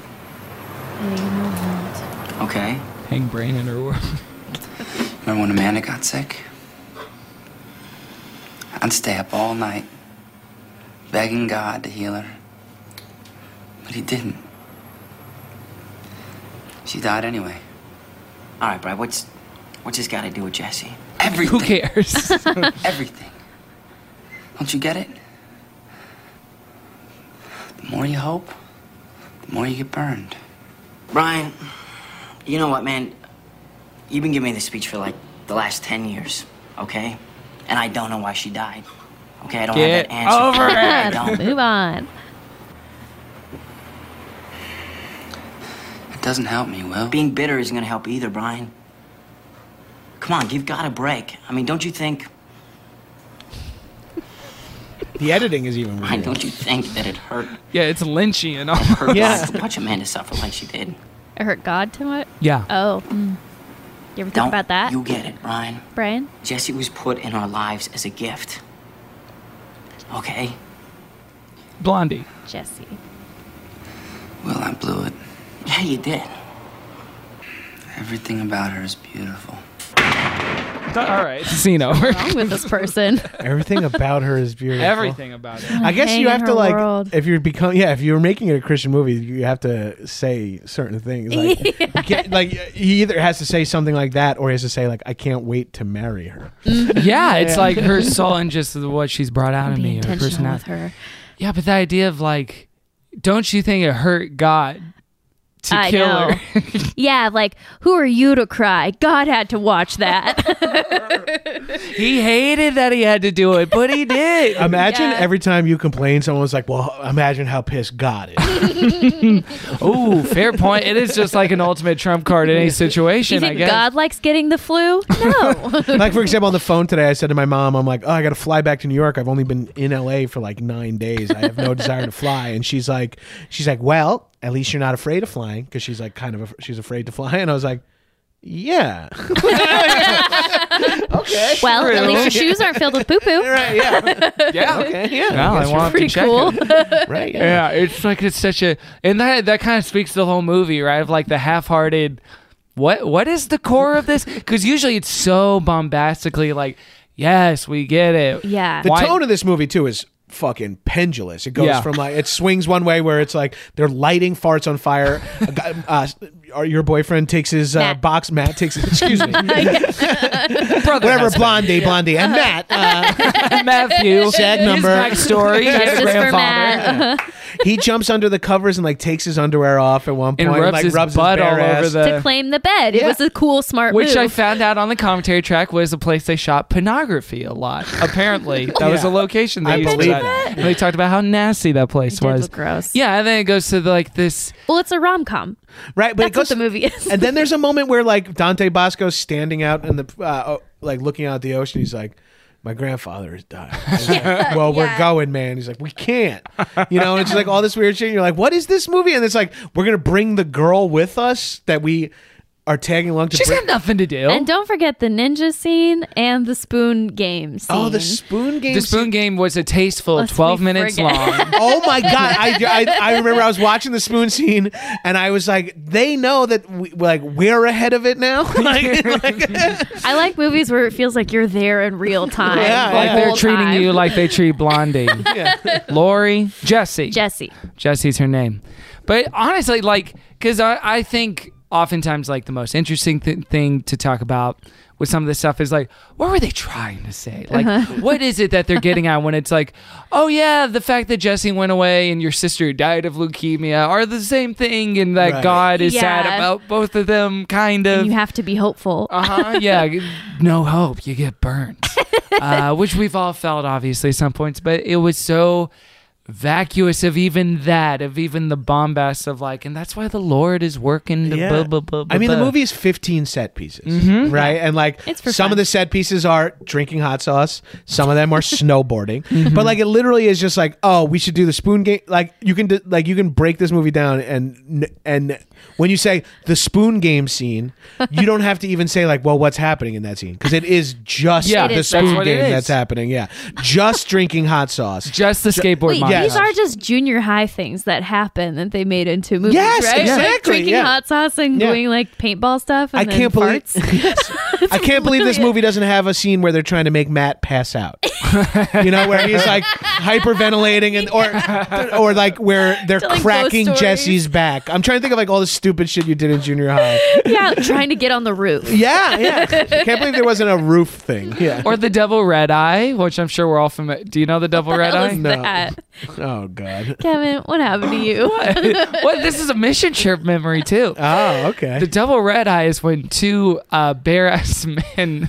Okay? Hang brain in her world. Remember when Amanda got sick? I'd stay up all night, begging God to heal her. But he didn't. She died anyway. all right, Brad. What's what's this got to do with Jesse? Everything. Who cares? Everything. Don't you get it? The more you hope, the more you get burned. Brian, you know what, man? You've been giving me this speech for like the last ten years, okay? And I don't know why she died. Okay, I don't Get have that answer. over for you. I it. don't. Move on. doesn't help me, Will. Being bitter isn't gonna help either, Brian. Come on, you've got a break. I mean, don't you think... The editing is even Brian, weird. don't you think that it hurt? Yeah, it's Lynchian. It hurt Yeah. God to watch Amanda suffer like she did. It hurt God too much? Yeah. Oh. Mm. You ever think Don't about that? you get it, Brian? Brian? Jesse was put in our lives as a gift. Okay? Blondie. Jesse. Will, I blew it. Yeah, you did. Everything about her is beautiful. All right. Scene over. What's wrong with this person? Everything about her is beautiful. Everything about it. I guess Hang you in have to her like world. if you're become yeah if you're making it a Christian movie you have to say certain things like you can't, like he either has to say something like that or he has to say like I can't wait to marry her. Yeah, it's Yeah. like her soul and just what she's brought out of Be me. Her intentional personality. with her. Yeah, but the idea of like, don't you think it hurt God to I kill know. her? Yeah, like, who are you to cry? God had to watch that. He hated that he had to do it, but he did. Imagine Yeah. every time you complain, someone's like, "Well, imagine how pissed God is." Oh, fair point. It is just like an ultimate trump card in any situation, You I think guess. God likes getting the flu? No. Like for example, on the phone today, I said to my mom, "I'm like, oh, I got to fly back to New York. I've only been in L A for like nine days. I have no desire to fly." And she's like, "She's like, well, at least you're not afraid of flying," because she's like, kind of, af- she's afraid to fly. And I was like, "Yeah." Okay. Well, at True. least your shoes aren't filled with poo poo. Right, yeah. Yeah. Okay. Yeah. Well, I Guess want to Pretty check cool. it. Right. Yeah, it's like it's such a, and that that kind of speaks to the whole movie, right? Of like the half-hearted. What what is the core of this? Because usually it's so bombastically like, yes, we get it. Yeah. The Why- tone of this movie too is fucking pendulous. It goes Yeah. from like it swings one way where it's like they're lighting farts on fire. A guy- uh, or your boyfriend takes his uh, Matt. box. Matt takes his. Excuse me. Brother Whatever. husband. Blondie, Blondie, and Matt. Uh, Matthew, Sad his number. backstory, his Justice for grandfather, Matt. he jumps under the covers and like takes his underwear off at one point and rubs like his rubs butt his all bare over ass. the. To claim the bed. It Yeah. was a cool, smart Which move. I found out on the commentary track was a place they shot pornography a lot. Apparently, that was Yeah. a location they I used for believe that. that. And they talked about how nasty that place It did was. look gross. Yeah, and then it goes to the, like this. Well, it's a rom com. Right, but That's it goes what the movie is. And then there's a moment where like Dante Bosco's standing out in the uh, oh, like looking out at the ocean. He's like, "My grandfather has died." He's like, well, we're yeah. going, man. He's like, "We can't," you know. And it's like all this weird shit. And you're like, "What is this movie?" And it's like, we're gonna bring the girl with us that we are tagging along to. She's bring- got nothing to do. And don't forget the ninja scene and the spoon game scene. oh, the spoon game. The spoon game was a tasteful Lest we twelve minutes forget. long. Oh my god! I, I I remember I was watching the spoon scene and I was like, they know that we like we're ahead of it now. like, like- I like movies where it feels like you're there in real time. Yeah, the Like yeah. they're whole treating time. you like they treat Blondie. yeah. Lori, Jesse. Jesse. Jesse's her name. But honestly, like, because I, I think oftentimes, like, the most interesting th- thing to talk about with some of this stuff is, like, what were they trying to say? Like, Uh-huh. what is it that they're getting at when it's like, oh, yeah, the fact that Jesse went away and your sister died of leukemia are the same thing, and that Right. God is sad Yeah. about both of them, kind of. And you have to be hopeful. Uh-huh, yeah. No hope. You get burnt. uh, which we've all felt, obviously, at some points. But it was so vacuous of even that, of even the bombast of like, and that's why the Lord is working to Yeah. blah, blah, blah, I mean, the blah. movie is fifteen set pieces, Mhm. right? And like It's for some fun. of the set pieces are drinking hot sauce, some of them are snowboarding, Mm-hmm. but like it literally is just like, oh, we should do the spoon game. Like you can do, like you can break this movie down, and and when you say the spoon game scene, you don't have to even say like, well, what's happening in that scene because it is just Yeah, the It is that. That's spoon what it game is. that's happening. Yeah, just drinking hot sauce. Just the skateboard Wait, montage. these are just junior high things that happen that they made into movies, Yes, right? Like exactly, drinking yeah. hot sauce and Yeah. doing like paintball stuff. And I then can't believe farts. I can't believe this movie doesn't have a scene where they're trying to make Matt pass out. You know, where he's like hyperventilating and or or like where they're Telling cracking ghost stories. Jesse's back. I'm trying to think of like all the stupid shit you did in junior high. Yeah, trying to get on the roof. Yeah, yeah. Can't believe there wasn't a roof thing. Yeah. Or the Devil Red Eye, which I'm sure we're all familiar. Do you know the Devil Red Hell Eye? is No. that? Oh God. Kevin, what happened to you? What? This is a mission trip memory too. Oh, okay. The Devil Red Eye is when two uh, bare-ass men.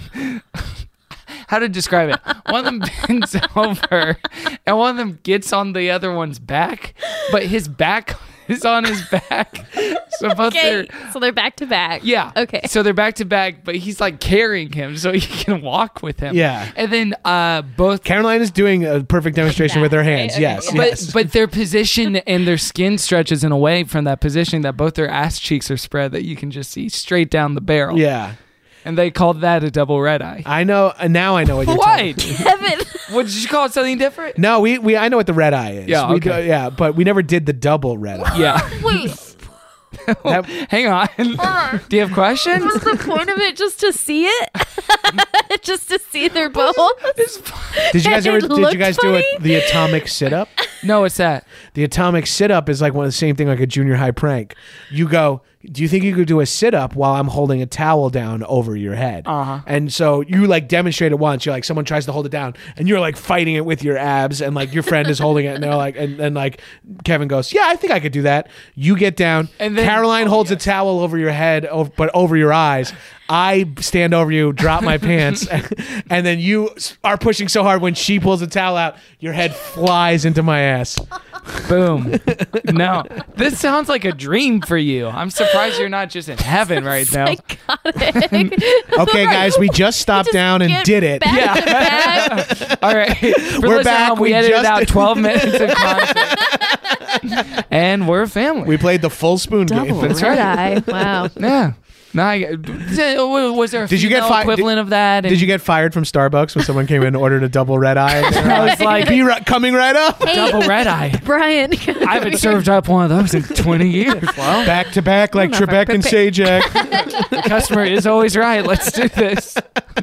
How to describe it? One of them bends over, and one of them gets on the other one's back, but his back is on his back. So both Okay, their so they're back to back. yeah. Okay. So they're back to back, but he's like carrying him so he can walk with him. Yeah. And then uh, both Caroline is doing a perfect demonstration with her hands. okay, yes, yeah. But yes. but their position and their skin stretches in a way from that position that both their ass cheeks are spread that you can just see straight down the barrel. yeah. And they called that a double red eye. I know. uh, Now I know what you're Why? talking. Kevin. What did you call it? Something different? No, we, we I know what the red eye is. Yeah, We okay. do- yeah, but we never did the double red eye. Yeah. Wait, That- Hang on. Do you have questions? was the point of it just to see it? Just to see their both? Did you guys ever? It Did you looked guys funny? do it? The atomic sit up. No, what's that? The atomic sit up is like one of the same thing, like a junior high prank. You go. Do you think you could do a sit up while I'm holding a towel down over your head? Uh-huh. And so you like demonstrate it once. You're like, someone tries to hold it down, and you're like fighting it with your abs, and like your friend is holding it, and they're like, and then like Kevin goes, yeah, I think I could do that. You get down. And then- Caroline oh, holds yes. a towel over your head, ov- but over your eyes. I stand over you, drop my pants, and then you are pushing so hard when she pulls the towel out, your head flies into my ass. Boom. No. This sounds like a dream for you. I'm surprised you're not just in heaven right now. Psychotic. Okay, guys, we just stopped down and get did it. back Yeah. to back. All right. For We're listeners at back. home, we, We edited just- out twelve minutes of content. And we're a family. We played the full spoon game. Double That's red right. eye. Wow. Yeah. No, I, was there a Did you get female fi- equivalent did- of that? Did you get fired from Starbucks when someone came in and ordered a double red eye? I was like, Be ri- coming right up. double red eye. Brian. I haven't served up one of those in twenty years. Well, Back to back like I don't know if Trebek and Sajak. the customer is always right. Let's do this.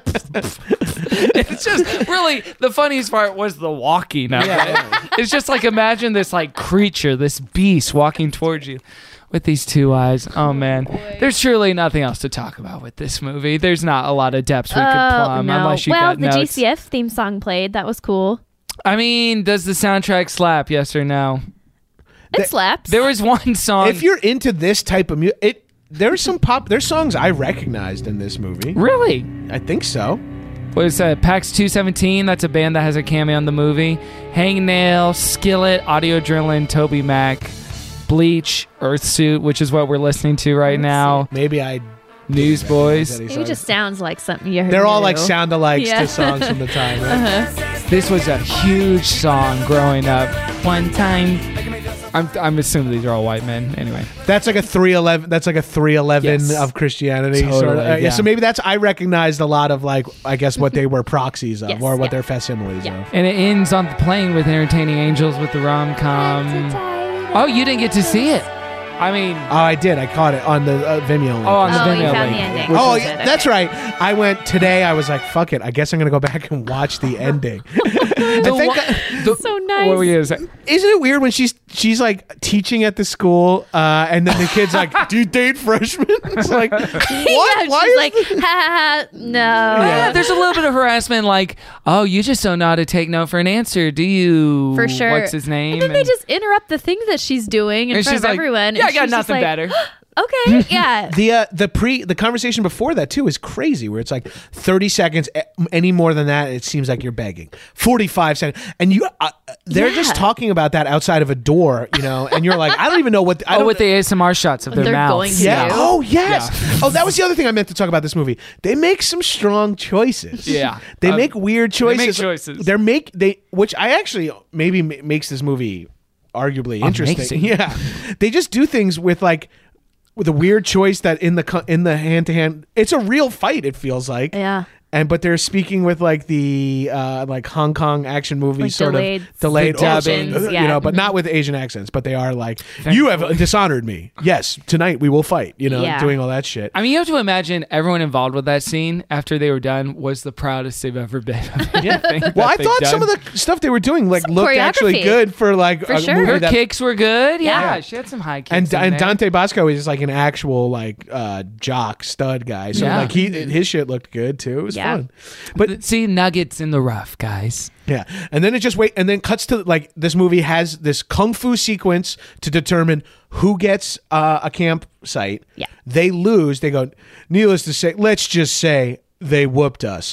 It's just really the funniest part was the walking of it. It's just like imagine this like creature, this beast walking towards you with these two eyes. Oh man, there's truly nothing else to talk about with this movie. There's not a lot of depths we could Oh, plumb no. unless you well, got the notes. G C F theme song played. That was cool. I mean, does the soundtrack slap? Yes or no? It slaps. There was one song. If you're into this type of music, it there's some pop. There's songs I recognized in this movie. Really? I think so. What is that? PAX two seventeen. That's a band that has a cameo in the movie. Hangnail, Skillet, Audio Adrenaline, Toby Mac, Bleach, Earthsuit, which is what we're listening to right now. Maybe I. Newsboys. It just sounds like something you heard. They're all knew. like sound alikes Yeah. to songs from the time. Right? Uh-huh. This was a huge song growing up. One time. I'm, I'm assuming these are all white men. Anyway. That's like a three eleven. That's like a three eleven Yes. of Christianity. Totally, sort of. Uh, yeah. So maybe that's I recognized a lot of like I guess what they were proxies of Yes, or what yeah. their facsimiles Yeah. of. And it ends on the plane with Entertaining Angels with the rom-com. Oh, you didn't get to see it. I mean, Oh, I did. I caught it on the uh, Vimeo link. oh, on the Oh, you Vimeo found link. the ending. Which Oh, was- yeah, Okay. that's right. I went today. I was like, "Fuck it." I guess I'm gonna go back and watch the ending. I The think. one- the- So nice. What were you gonna say? Isn't it weird when she's she's like teaching at the school, uh, and then the kid's like, "Do you date freshmen?" It's like, what? Yeah, Why she's is like, ha, ha, ha, no. Yeah, there's a little bit of harassment, like, oh, you just don't know how to take no for an answer, do you? For sure. What's his name? And then they just interrupt the thing that she's doing in And front she's of like, everyone. yeah, and I got she's just nothing like, better. Okay, yeah. The uh, the pre the conversation before that too is crazy, where it's like thirty seconds. a- Any more than that, it seems like you're begging. Forty-five seconds, and you uh, they're Yeah. just talking about that outside of a door, you know. And you're like, I don't even know what. I Oh, don't, with the A S M R shots of their They're mouths. going to. yeah. do. Oh yes. Oh, that was the other thing I meant to talk about this movie. They make some strong choices. Yeah. They Uh, make weird they choices. make choices. They're make they which I actually maybe ma- makes this movie arguably interesting. Amazing. Yeah. They just do things with like with a weird choice that in the co- in the hand to hand, it's a real fight. It feels like, Yeah. and but they're speaking with like the uh, like Hong Kong action movie Like sort delayed of delayed, The also, dubbings, you yeah. know, but not with Asian accents. But they are like, you have dishonored me. Yes, tonight we will fight. You know, Yeah. doing all that shit. I mean, you have to imagine everyone involved with that scene after they were done was the proudest they've ever been. Of Yeah. anything Well, that I they've thought some of done. the stuff they were doing like Some looked actually choreography. good for like For a sure. movie Her that kicks were good. Yeah, Yeah. she had some high kicks. and in and there. Dante Bosco is just like an actual like uh, jock stud guy. So Yeah. like he his shit looked good too. It was Yeah. fun. But see, nuggets in the rough, guys. Yeah, and then it just wait, and then cuts to like this movie has this kung fu sequence to determine who gets uh, a campsite. Yeah. They lose. They go. Needless to say, let's just say they whooped us.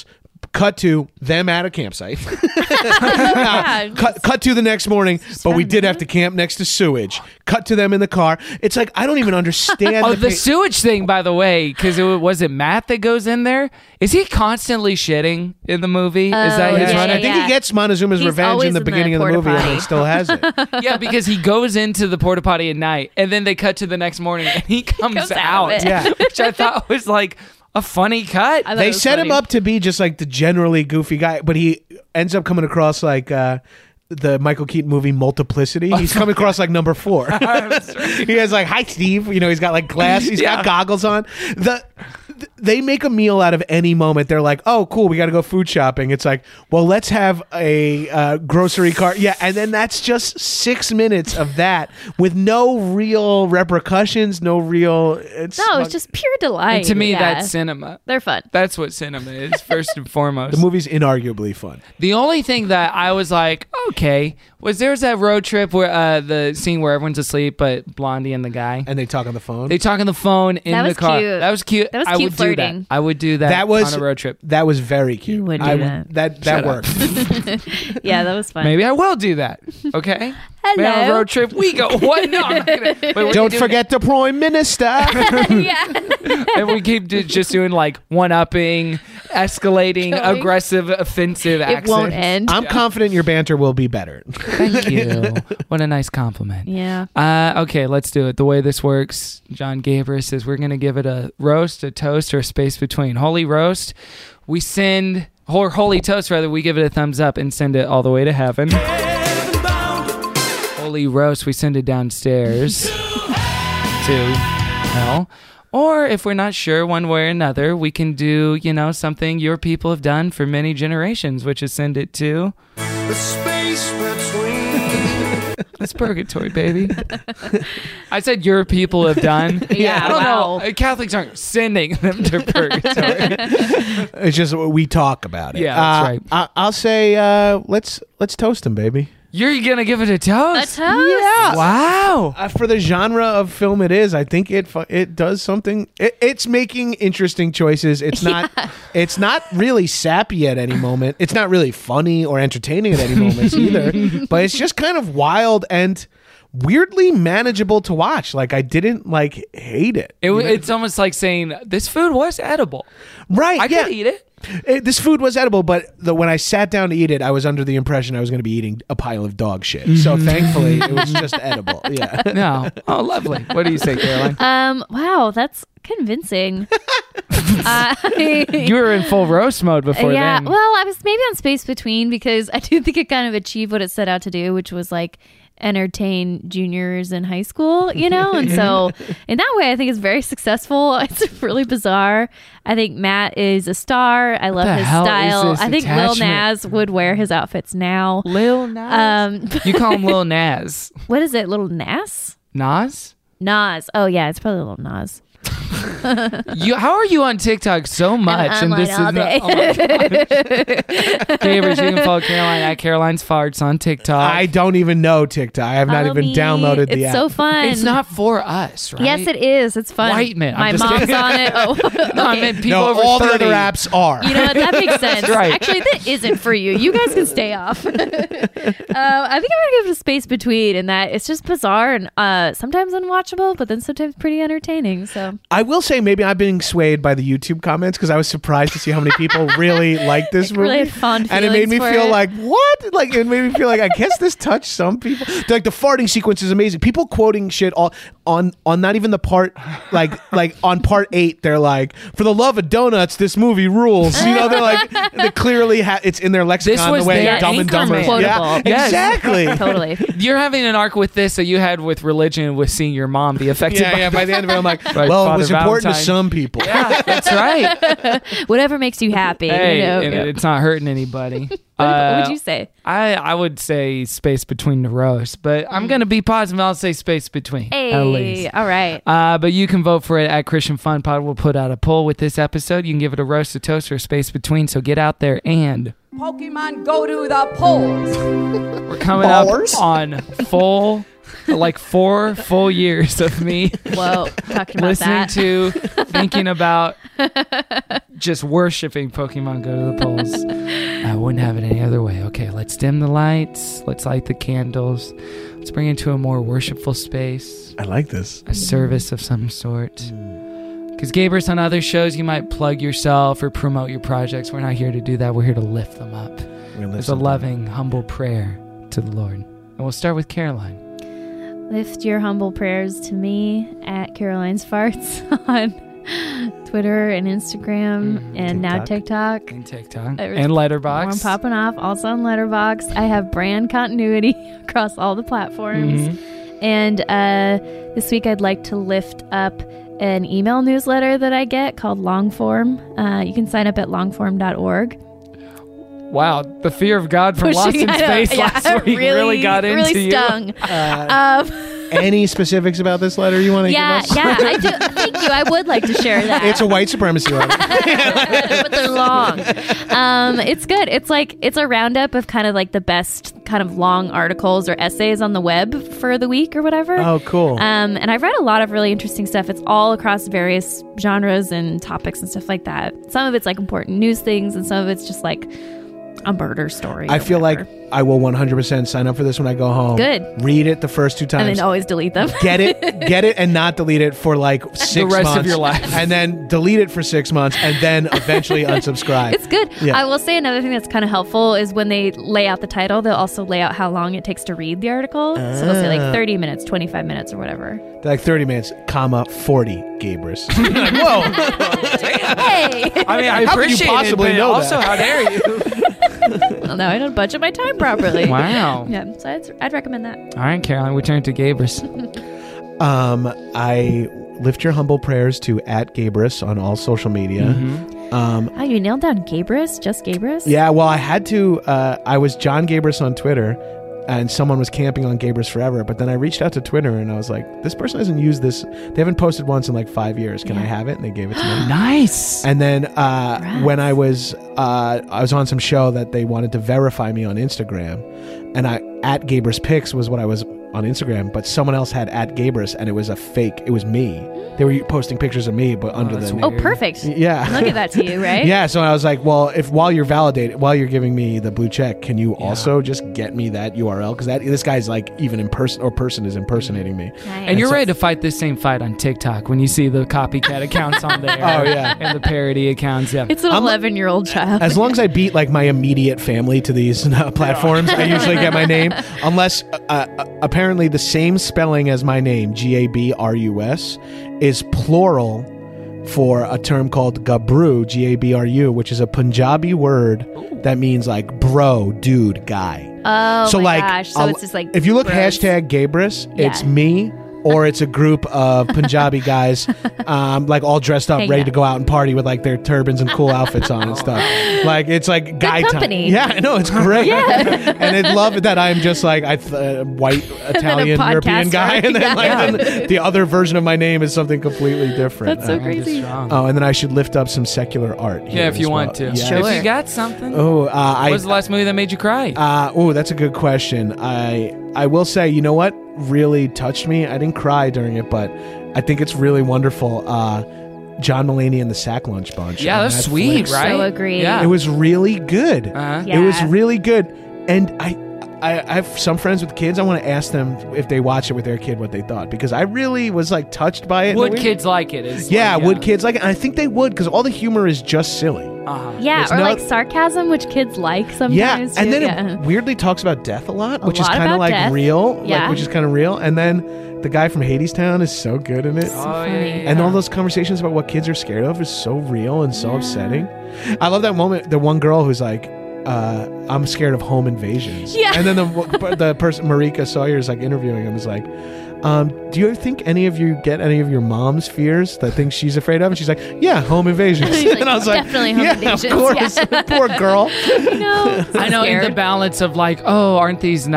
Cut to them at a campsite. uh, cut, cut to the next morning, but we did have to camp next to sewage. Cut to them in the car. It's like, I don't even understand. Oh, the, the pa- sewage thing, by the way, because it was it Matt that goes in there? Is he constantly shitting in the movie? Is that Oh, his yeah, run? I think yeah. he gets Montezuma's He's revenge always in the in the beginning of the porta movie, and potty. then still has it. Yeah, because he goes into the porta potty at night, and then they cut to the next morning, and he comes, comes out out. of it. Yeah. Which I thought was like a funny cut. I thought it They was set funny. him up to be just like the generally goofy guy, but he ends up coming across like uh, the Michael Keaton movie Multiplicity. He's coming across like number four. He has like, hi, Steve. You know, he's got like glasses. He's Yeah. got goggles on. The th- They make a meal out of any moment. They're like, oh, cool, we got to go food shopping. It's like, well, let's have a uh, grocery cart. Yeah, and then that's just six minutes of that with no real repercussions, no real... It's No, it's just pure delight. And to me, Yeah. that's cinema. They're fun. That's what cinema is, first and foremost. The movie's inarguably fun. The only thing that I was like, okay, was there's that road trip where uh, the scene where everyone's asleep, but Blondie and the guy, And they talk on the phone. they talk on the phone in That the was car. cute. That was cute. That was I cute would do flirting. that. I would do that. That was on a road trip. That was very cute. You would do I, that. That that Shut up. worked. Yeah, that was fun. Maybe I will do that. Okay. Hello. Man, on a road trip, we go. What? No, I'm not gonna. Wait, what Don't are you forget the Prime Minister. Yeah. doing? And we keep do- just doing like one upping, escalating, Going. aggressive, offensive It accents. won't end. I'm confident your banter will be better. Thank you. What a nice compliment. Yeah. Uh, okay, let's do it. The way this works, John Gabriel says we're going to give it a roast, a toast, or a space between. Holy roast, we send, or holy toast, rather, we give it a thumbs up and send it all the way to heaven. Holy roast, we send it downstairs to hell. Or if we're not sure one way or another, we can do, you know, something your people have done for many generations, which is send it to... The space between. It's purgatory, baby. I said your people have done. Yeah, I don't wow. know. Catholics aren't sending them to purgatory. It's just we talk about it. Yeah, that's Uh, right. I, I'll say uh, let's let's toast him, baby. You're gonna give it a A toast? toast? Yeah. Wow. Uh, for the genre of film it is, I think it fu- it does something. It, it's making interesting choices. It's not it's not really sappy at any moment. It's not really funny or entertaining at any moments either. But it's just kind of wild and weirdly manageable to watch. Like I didn't like hate it. It, You know? it's almost like saying this food was edible. Right? I yeah. could eat it. It- this food was edible, but the, when I sat down to eat it, I was under the impression I was going to be eating a pile of dog shit. So thankfully, it was just edible. Yeah. No. Oh, lovely. What do you say, Caroline? Um. Wow, that's convincing. uh, You were in full roast mode before yeah. then. Well, I was maybe on space between because I do think it kind of achieved what it set out to do, which was like entertain juniors in high school, you know? And so in that way, I think it's very successful. It's really bizarre. I think Matt is a star. I love the his hell is style. this I think Lil attachment? Nas would wear his outfits now. Lil Nas? Um, You call him Lil Nas. what is it? Little Nas? Nas? Nas. Oh, yeah. It's probably Little Nas. You, how are you on TikTok so much? I'm and this online all is not, oh Gabriel, you can follow Caroline at Caroline's Farts on TikTok. I don't even know TikTok. I have not Follow even me. downloaded the It's app. so fun. It's not for us, right? Yes, it is. It's fun. White men. I'm My just mom's kidding. on it. Oh, No, I okay. meant people No, over all thirty. the other apps are. You know what? That makes sense. right. Actually, that isn't for you. You guys can stay off. uh, I think I'm gonna give it a space between, and that it's just bizarre and uh, sometimes unwatchable, but then sometimes pretty entertaining. So I will say maybe I'm being swayed by the YouTube comments because I was surprised to see how many people really like this movie. really had fond and it made feelings me for feel it. like, what? Like, it made me feel like, I guess this touched some people. Like, the farting sequence is amazing. People quoting shit all, on, on not even the part, like, like on part eight, they're like, for the love of donuts, this movie rules. You know, they're like, they clearly have, it's in their lexicon This was the way their Dumb and Dumber. Anchorman. Yeah, Quotable. Yes. exactly. totally. You're having an arc with this that you had with religion, with seeing your mom be affected Yeah, by yeah. By the end of it, I'm like, By well, Father it was important Valentine. to some people. Yeah, that's right. Whatever makes you happy. Hey, you know? and Yeah. it's not hurting anybody. What, Uh, what would you say? I, I would say space between the roast, but I'm going to be positive. I'll say space between. Hey, At least. all right. Uh, but you can vote for it at Christian Fun Pod. We'll put out a poll with this episode. You can give it a roast, a toast, or a space between. So get out there and Pokemon go to the polls. We're coming Ballers. up on full, like four full years of me Whoa, talking about listening that. to, thinking about just worshiping Pokemon Go to the polls. I wouldn't have it any other way. Okay, let's dim the lights. Let's light the candles. Let's bring it to a more worshipful space. I like this. A service of some sort. Because Gabrus, on other shows, you might plug yourself or promote your projects. We're not here to do that. We're here to lift them up. It's a loving, humble prayer to the Lord. And we'll start with Caroline. Lift your humble prayers to me at Caroline's Farts on Twitter and Instagram Mm, and now TikTok. And TikTok. There's And Letterboxd. More popping off. Also on Letterboxd. I have brand continuity across all the platforms. Mhm. And uh, this week I'd like to lift up an email newsletter that I get called Longform. Uh, you can sign up at longform dot org. Wow, the fear of God from Lost in Pushing- I know, Space yeah, last week really, really- got into really you. stung. Uh, Um, Any specifics about this letter you want to yeah, give us? yeah, I do. Thank you. I would like to share that. It's a white supremacy letter. But they're long. Um, it's good. It's like it's a roundup of kind of like the best kind of long articles or essays on the web for the week or whatever. Oh, cool. Um, and I've read a lot of really interesting stuff. It's all across various genres and topics and stuff like that. Some of it's like important news things, and some of it's just like a murder story. I or feel whatever. like I will one hundred percent sign up for this when I go home. Good. Read it the first two and times. then always delete them. Get it, get it, and not delete it for like six rest of months your life. and then delete it for six months, and then eventually unsubscribe. It's good. Yeah. I will say another thing that's kind of helpful is when they lay out the title, they'll also lay out how long it takes to read the article. So they'll say like Ah. thirty minutes, twenty-five minutes, or whatever. They're like thirty minutes, comma forty, Gabrus. Like, whoa! Hey! I mean, I How could you appreciate possibly it, but know also, that? how dare you? Well, now I don't budget my time properly. Wow. Yeah, so I'd, I'd recommend that. All right, Caroline, we turn to Gabrus. Um, I lift your humble prayers to at Gabrus on all social media. Mm-hmm. Um, Oh, you nailed down Gabrus? Just Gabrus? yeah, well, I had to. Uh, I was John Gabrus on Twitter, and someone was camping on Gabrus forever. But then I reached out to Twitter, and I was like, "This person hasn't used this. They haven't posted once in like five years. Can I have it?" And they gave it to me. Nice. And then uh, when I was uh, I was on some show that they wanted to verify me on Instagram, and I at Gabrus Pics was what I was on Instagram, but someone else had at Gabrus, and it was a fake. It was me. They were posting pictures of me, but under the Oh, perfect. Yeah. I'll give that to you, right? Yeah, so I was like, well, if while you're validated, while you're giving me the blue check, can you also just get me that U R L? Because that this guy's like even in person or person is impersonating me. And you're so- ready to fight this same fight on TikTok when you see the copycat accounts on there. Oh, yeah. And the parody accounts. Yeah. It's an eleven-year-old child. As long as I beat like my immediate family to these uh, platforms, I usually get my name. Unless uh, uh, apparently the same spelling as my name, G A B R U S, is plural for a term called Gabru, G A B R U, which is a Punjabi word that means like bro, dude, guy. Oh, so my like, gosh. So I'll- it's just like if you look bros. hashtag Gabrus, it's Yeah. me. Or it's a group of Punjabi guys, um, like all dressed up, Hang ready out. to go out and party with like their turbans and cool outfits on and stuff. Like it's like guy time. company. Yeah, I know it's great. Yeah. And I love that I'm just like I uh, white Italian European podcaster. guy, and then Yeah. like then the other version of my name is something completely different. That's so Uh, crazy. Oh, and then I should lift up some secular art. Here Yeah, if as you well. want to. Yeah. If you got something. Oh, uh, I. What was the last movie that made you cry? Uh, oh, that's a good question. I I will say, you know what really touched me? I didn't cry during it, but I think it's really wonderful. Uh, John Mulaney and the Sack Lunch Bunch. Yeah, on that's Netflix. sweet, right? So agreed. Yeah. It was really good. Uh-huh. It was Yeah. really good, and I. I, I have some friends with kids. I want to ask them if they watch it with their kid what they thought, because I really was like touched by it. Would And we- kids like it? Is Yeah, like, would kids like it? And I think they would, because all the humor is just silly. Uh-huh. Yeah, It's or not- like sarcasm, which kids like sometimes. Yeah, too. and then yeah. it weirdly talks about death a lot, A which is lot kind of about like death. real, Yeah. like which is kind of real. And then the guy from Hadestown is so good in it, Oh, yeah, yeah, and yeah. all those conversations about what kids are scared of is so real and so upsetting. I love that moment. The one girl who's like, uh, "I'm scared of home invasions," Yeah. and then the the person Marika Sawyer is like interviewing him is like. Um, do you think any of you get any of your mom's fears, that things she's afraid of? And she's like, yeah, home invasions. He's like, and I was like, definitely home yeah, invasions. of course. Yeah. Poor girl. no, so I know in the scared. balance of like, oh, aren't these nice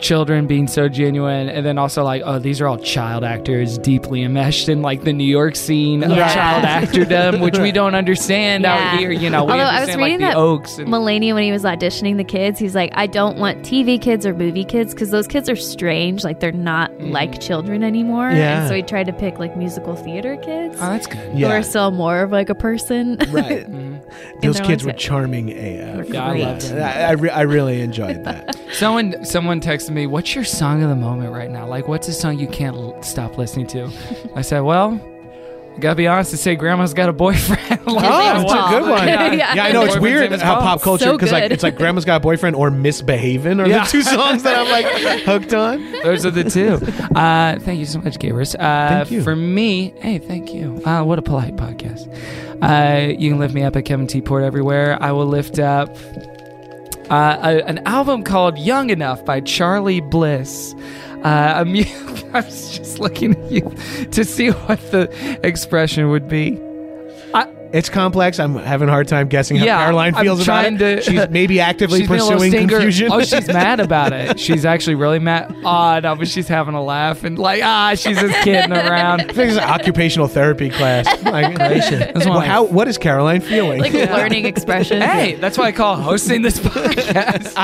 children being so genuine, and then also like, oh, these are all child actors deeply enmeshed in like the New York scene of Yeah. child actordom, which we don't understand Yeah. out here. You know, we Although I understand was reading like that the Oaks. And, Mulaney, when he was auditioning the kids, he's like, I don't want T V kids or movie kids because those kids are strange. Like they're not like children anymore. Yeah. And so he tried to pick like musical theater kids. oh, that's good. Who Yeah. are still more of like a person. Right. in Those their kids lives. were charming A F. Yeah, I loved it. I, I, re- I really enjoyed that. Someone someone texted me, "What's your song of the moment right now? Like, what's a song you can't l- stop listening to?" I said, "Well, I gotta be honest and say, Grandma's got a boyfriend." Like, Oh, that's that's a good one. Yeah. Yeah, I know it's Boyfriend's weird name is how Paul. pop culture So because like good. it's like Grandma's Got a Boyfriend or Misbehavin' are Yeah. the two songs that I'm like hooked on. Those are the two. Uh, thank you so much, Gabers. Uh, Thank you. For me, hey, thank you. Uh, what a polite podcast. Uh, you can lift me up at Kevin T. Port everywhere. I will lift up uh, a, an album called Young Enough by Charlie Bliss. Uh, a mu- I was just looking at you to see what the expression would be. It's complex. I'm having a hard time guessing how Yeah, Caroline I'm feels about trying it. to- She's maybe actively She's been a little pursuing stinker. confusion. Oh, she's mad about it. She's actually really mad. Oh, no, but she's having a laugh and like, ah, she's just kidding around. I think it's an occupational therapy class. Like, That's well, why- how, what is Caroline feeling? Like learning expressions. Hey, that's why I call hosting this podcast.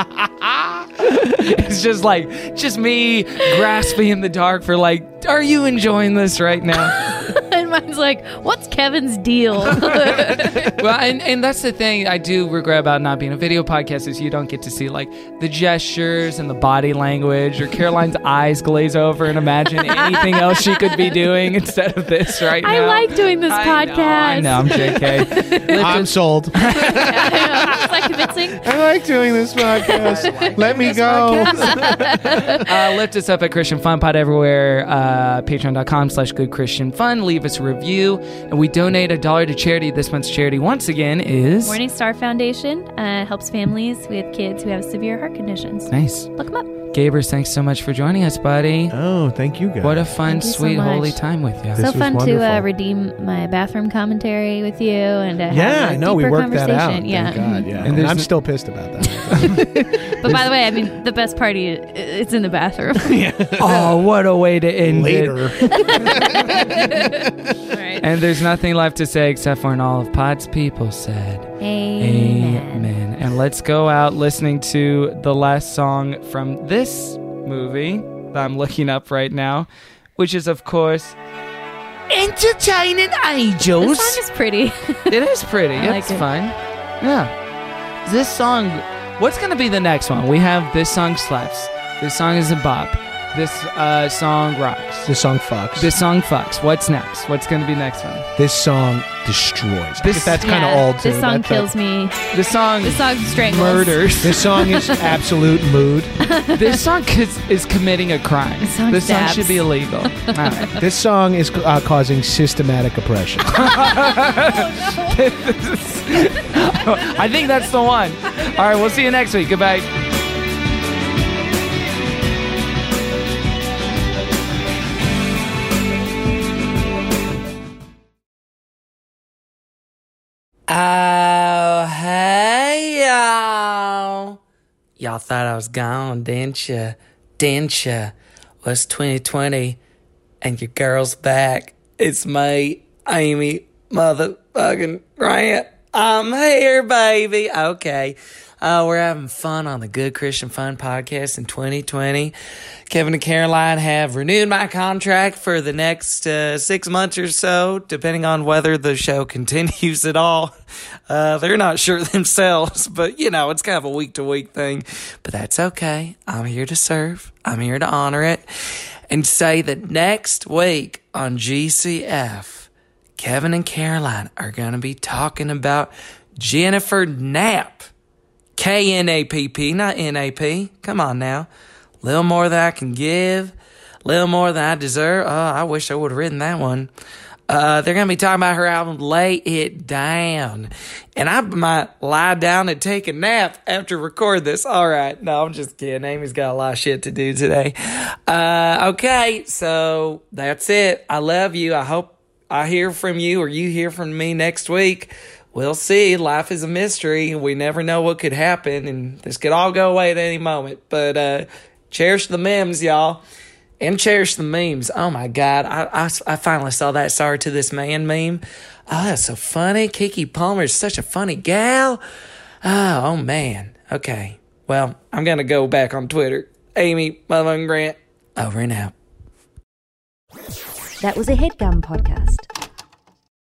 It's just like, just me grasping in the dark for like, are you enjoying this right now? And mine's like, what's Kevin's deal? Well, and, and that's the thing I do regret about not being a video podcast is you don't get to see like the gestures and the body language or Caroline's eyes glaze over and imagine anything else she could be doing instead of this right I now. like doing this I podcast. know, I know, I'm J K. I'm sold. Is that convincing? I like doing this podcast. Let me go. uh, lift us up at Christian Fun Pod everywhere. Uh, Patreon.com slash Good Christian Fun. Leave us a review, and we donate a dollar to charity. This month's charity, once again, is Morning Star Foundation uh, helps families with kids who have severe heart conditions. nice. Look them up. Gabers, thanks so much for joining us, buddy. Oh, thank you guys. What a fun, Thank you so sweet, much. holy time with you. This So was fun to uh, wonderful. redeem my bathroom commentary with you and to Yeah, have a I know. We deeper worked that out. conversation. Yeah. Thank God, yeah. And And, there's I'm n- still pissed about that. But by the way, I mean the best party i- it's in the bathroom. Oh, what a way to end Later. it. All right. And there's nothing left to say except for, and all of Pod's people said, Amen. Amen. And let's go out listening to the last song from this movie that I'm looking up right now, which is, of course, Entertaining Angels. This song is pretty. It is pretty. I It's like it. fun. Yeah. This song, what's going to be the next one? We have This Song Slaps. This song is a bop. This uh, song rocks. This song fucks. This song fucks. What's next? What's going to be next one? This song destroys. This- That's kind of Yeah, old too. This song That- kills me. This song This song strangles. murders. This song is absolute mood. This song is, is committing a crime. This song This song stabs. should be illegal. All right. This song is uh, causing systematic oppression. I think that's the one. All right, we'll see you next week. Goodbye. Oh, hey, y'all. Y'all thought I was gone, didn't ya? Didn't ya? Well, it's twenty twenty, and your girl's back. It's me, Amy motherfucking Grant. I'm here, baby. Okay. Uh, we're having fun on the Good Christian Fun podcast in twenty twenty. Kevin and Caroline have renewed my contract for the next uh, six months or so, depending on whether the show continues at all. Uh, they're not sure themselves, but, you know, it's kind of a week-to-week thing. But that's okay. I'm here to serve. I'm here to honor it. And say that next week on G C F, Kevin and Caroline are going to be talking about Jennifer Knapp. K N A P P, not N A P. Come on now. Little more than I can give. Little more than I deserve. Oh, I wish I would have written that one. Uh, they're going to be talking about her album, Lay It Down. And I might lie down and take a nap after record this. All right. No, I'm just kidding. Amy's got a lot of shit to do today. Uh, okay. So that's it. I love you. I hope I hear from you or you hear from me next week. We'll see. Life is a mystery. We never know what could happen, and this could all go away at any moment. But uh, Cherish the memes, y'all. And cherish the memes. Oh, my God. I, I, I finally saw that Sorry to This Man meme. Oh, that's so funny. Keke Palmer is such a funny gal. Oh, oh man. Okay. Well, I'm going to go back on Twitter. Amy, Mother and Grant, over and out. That was a HeadGum podcast.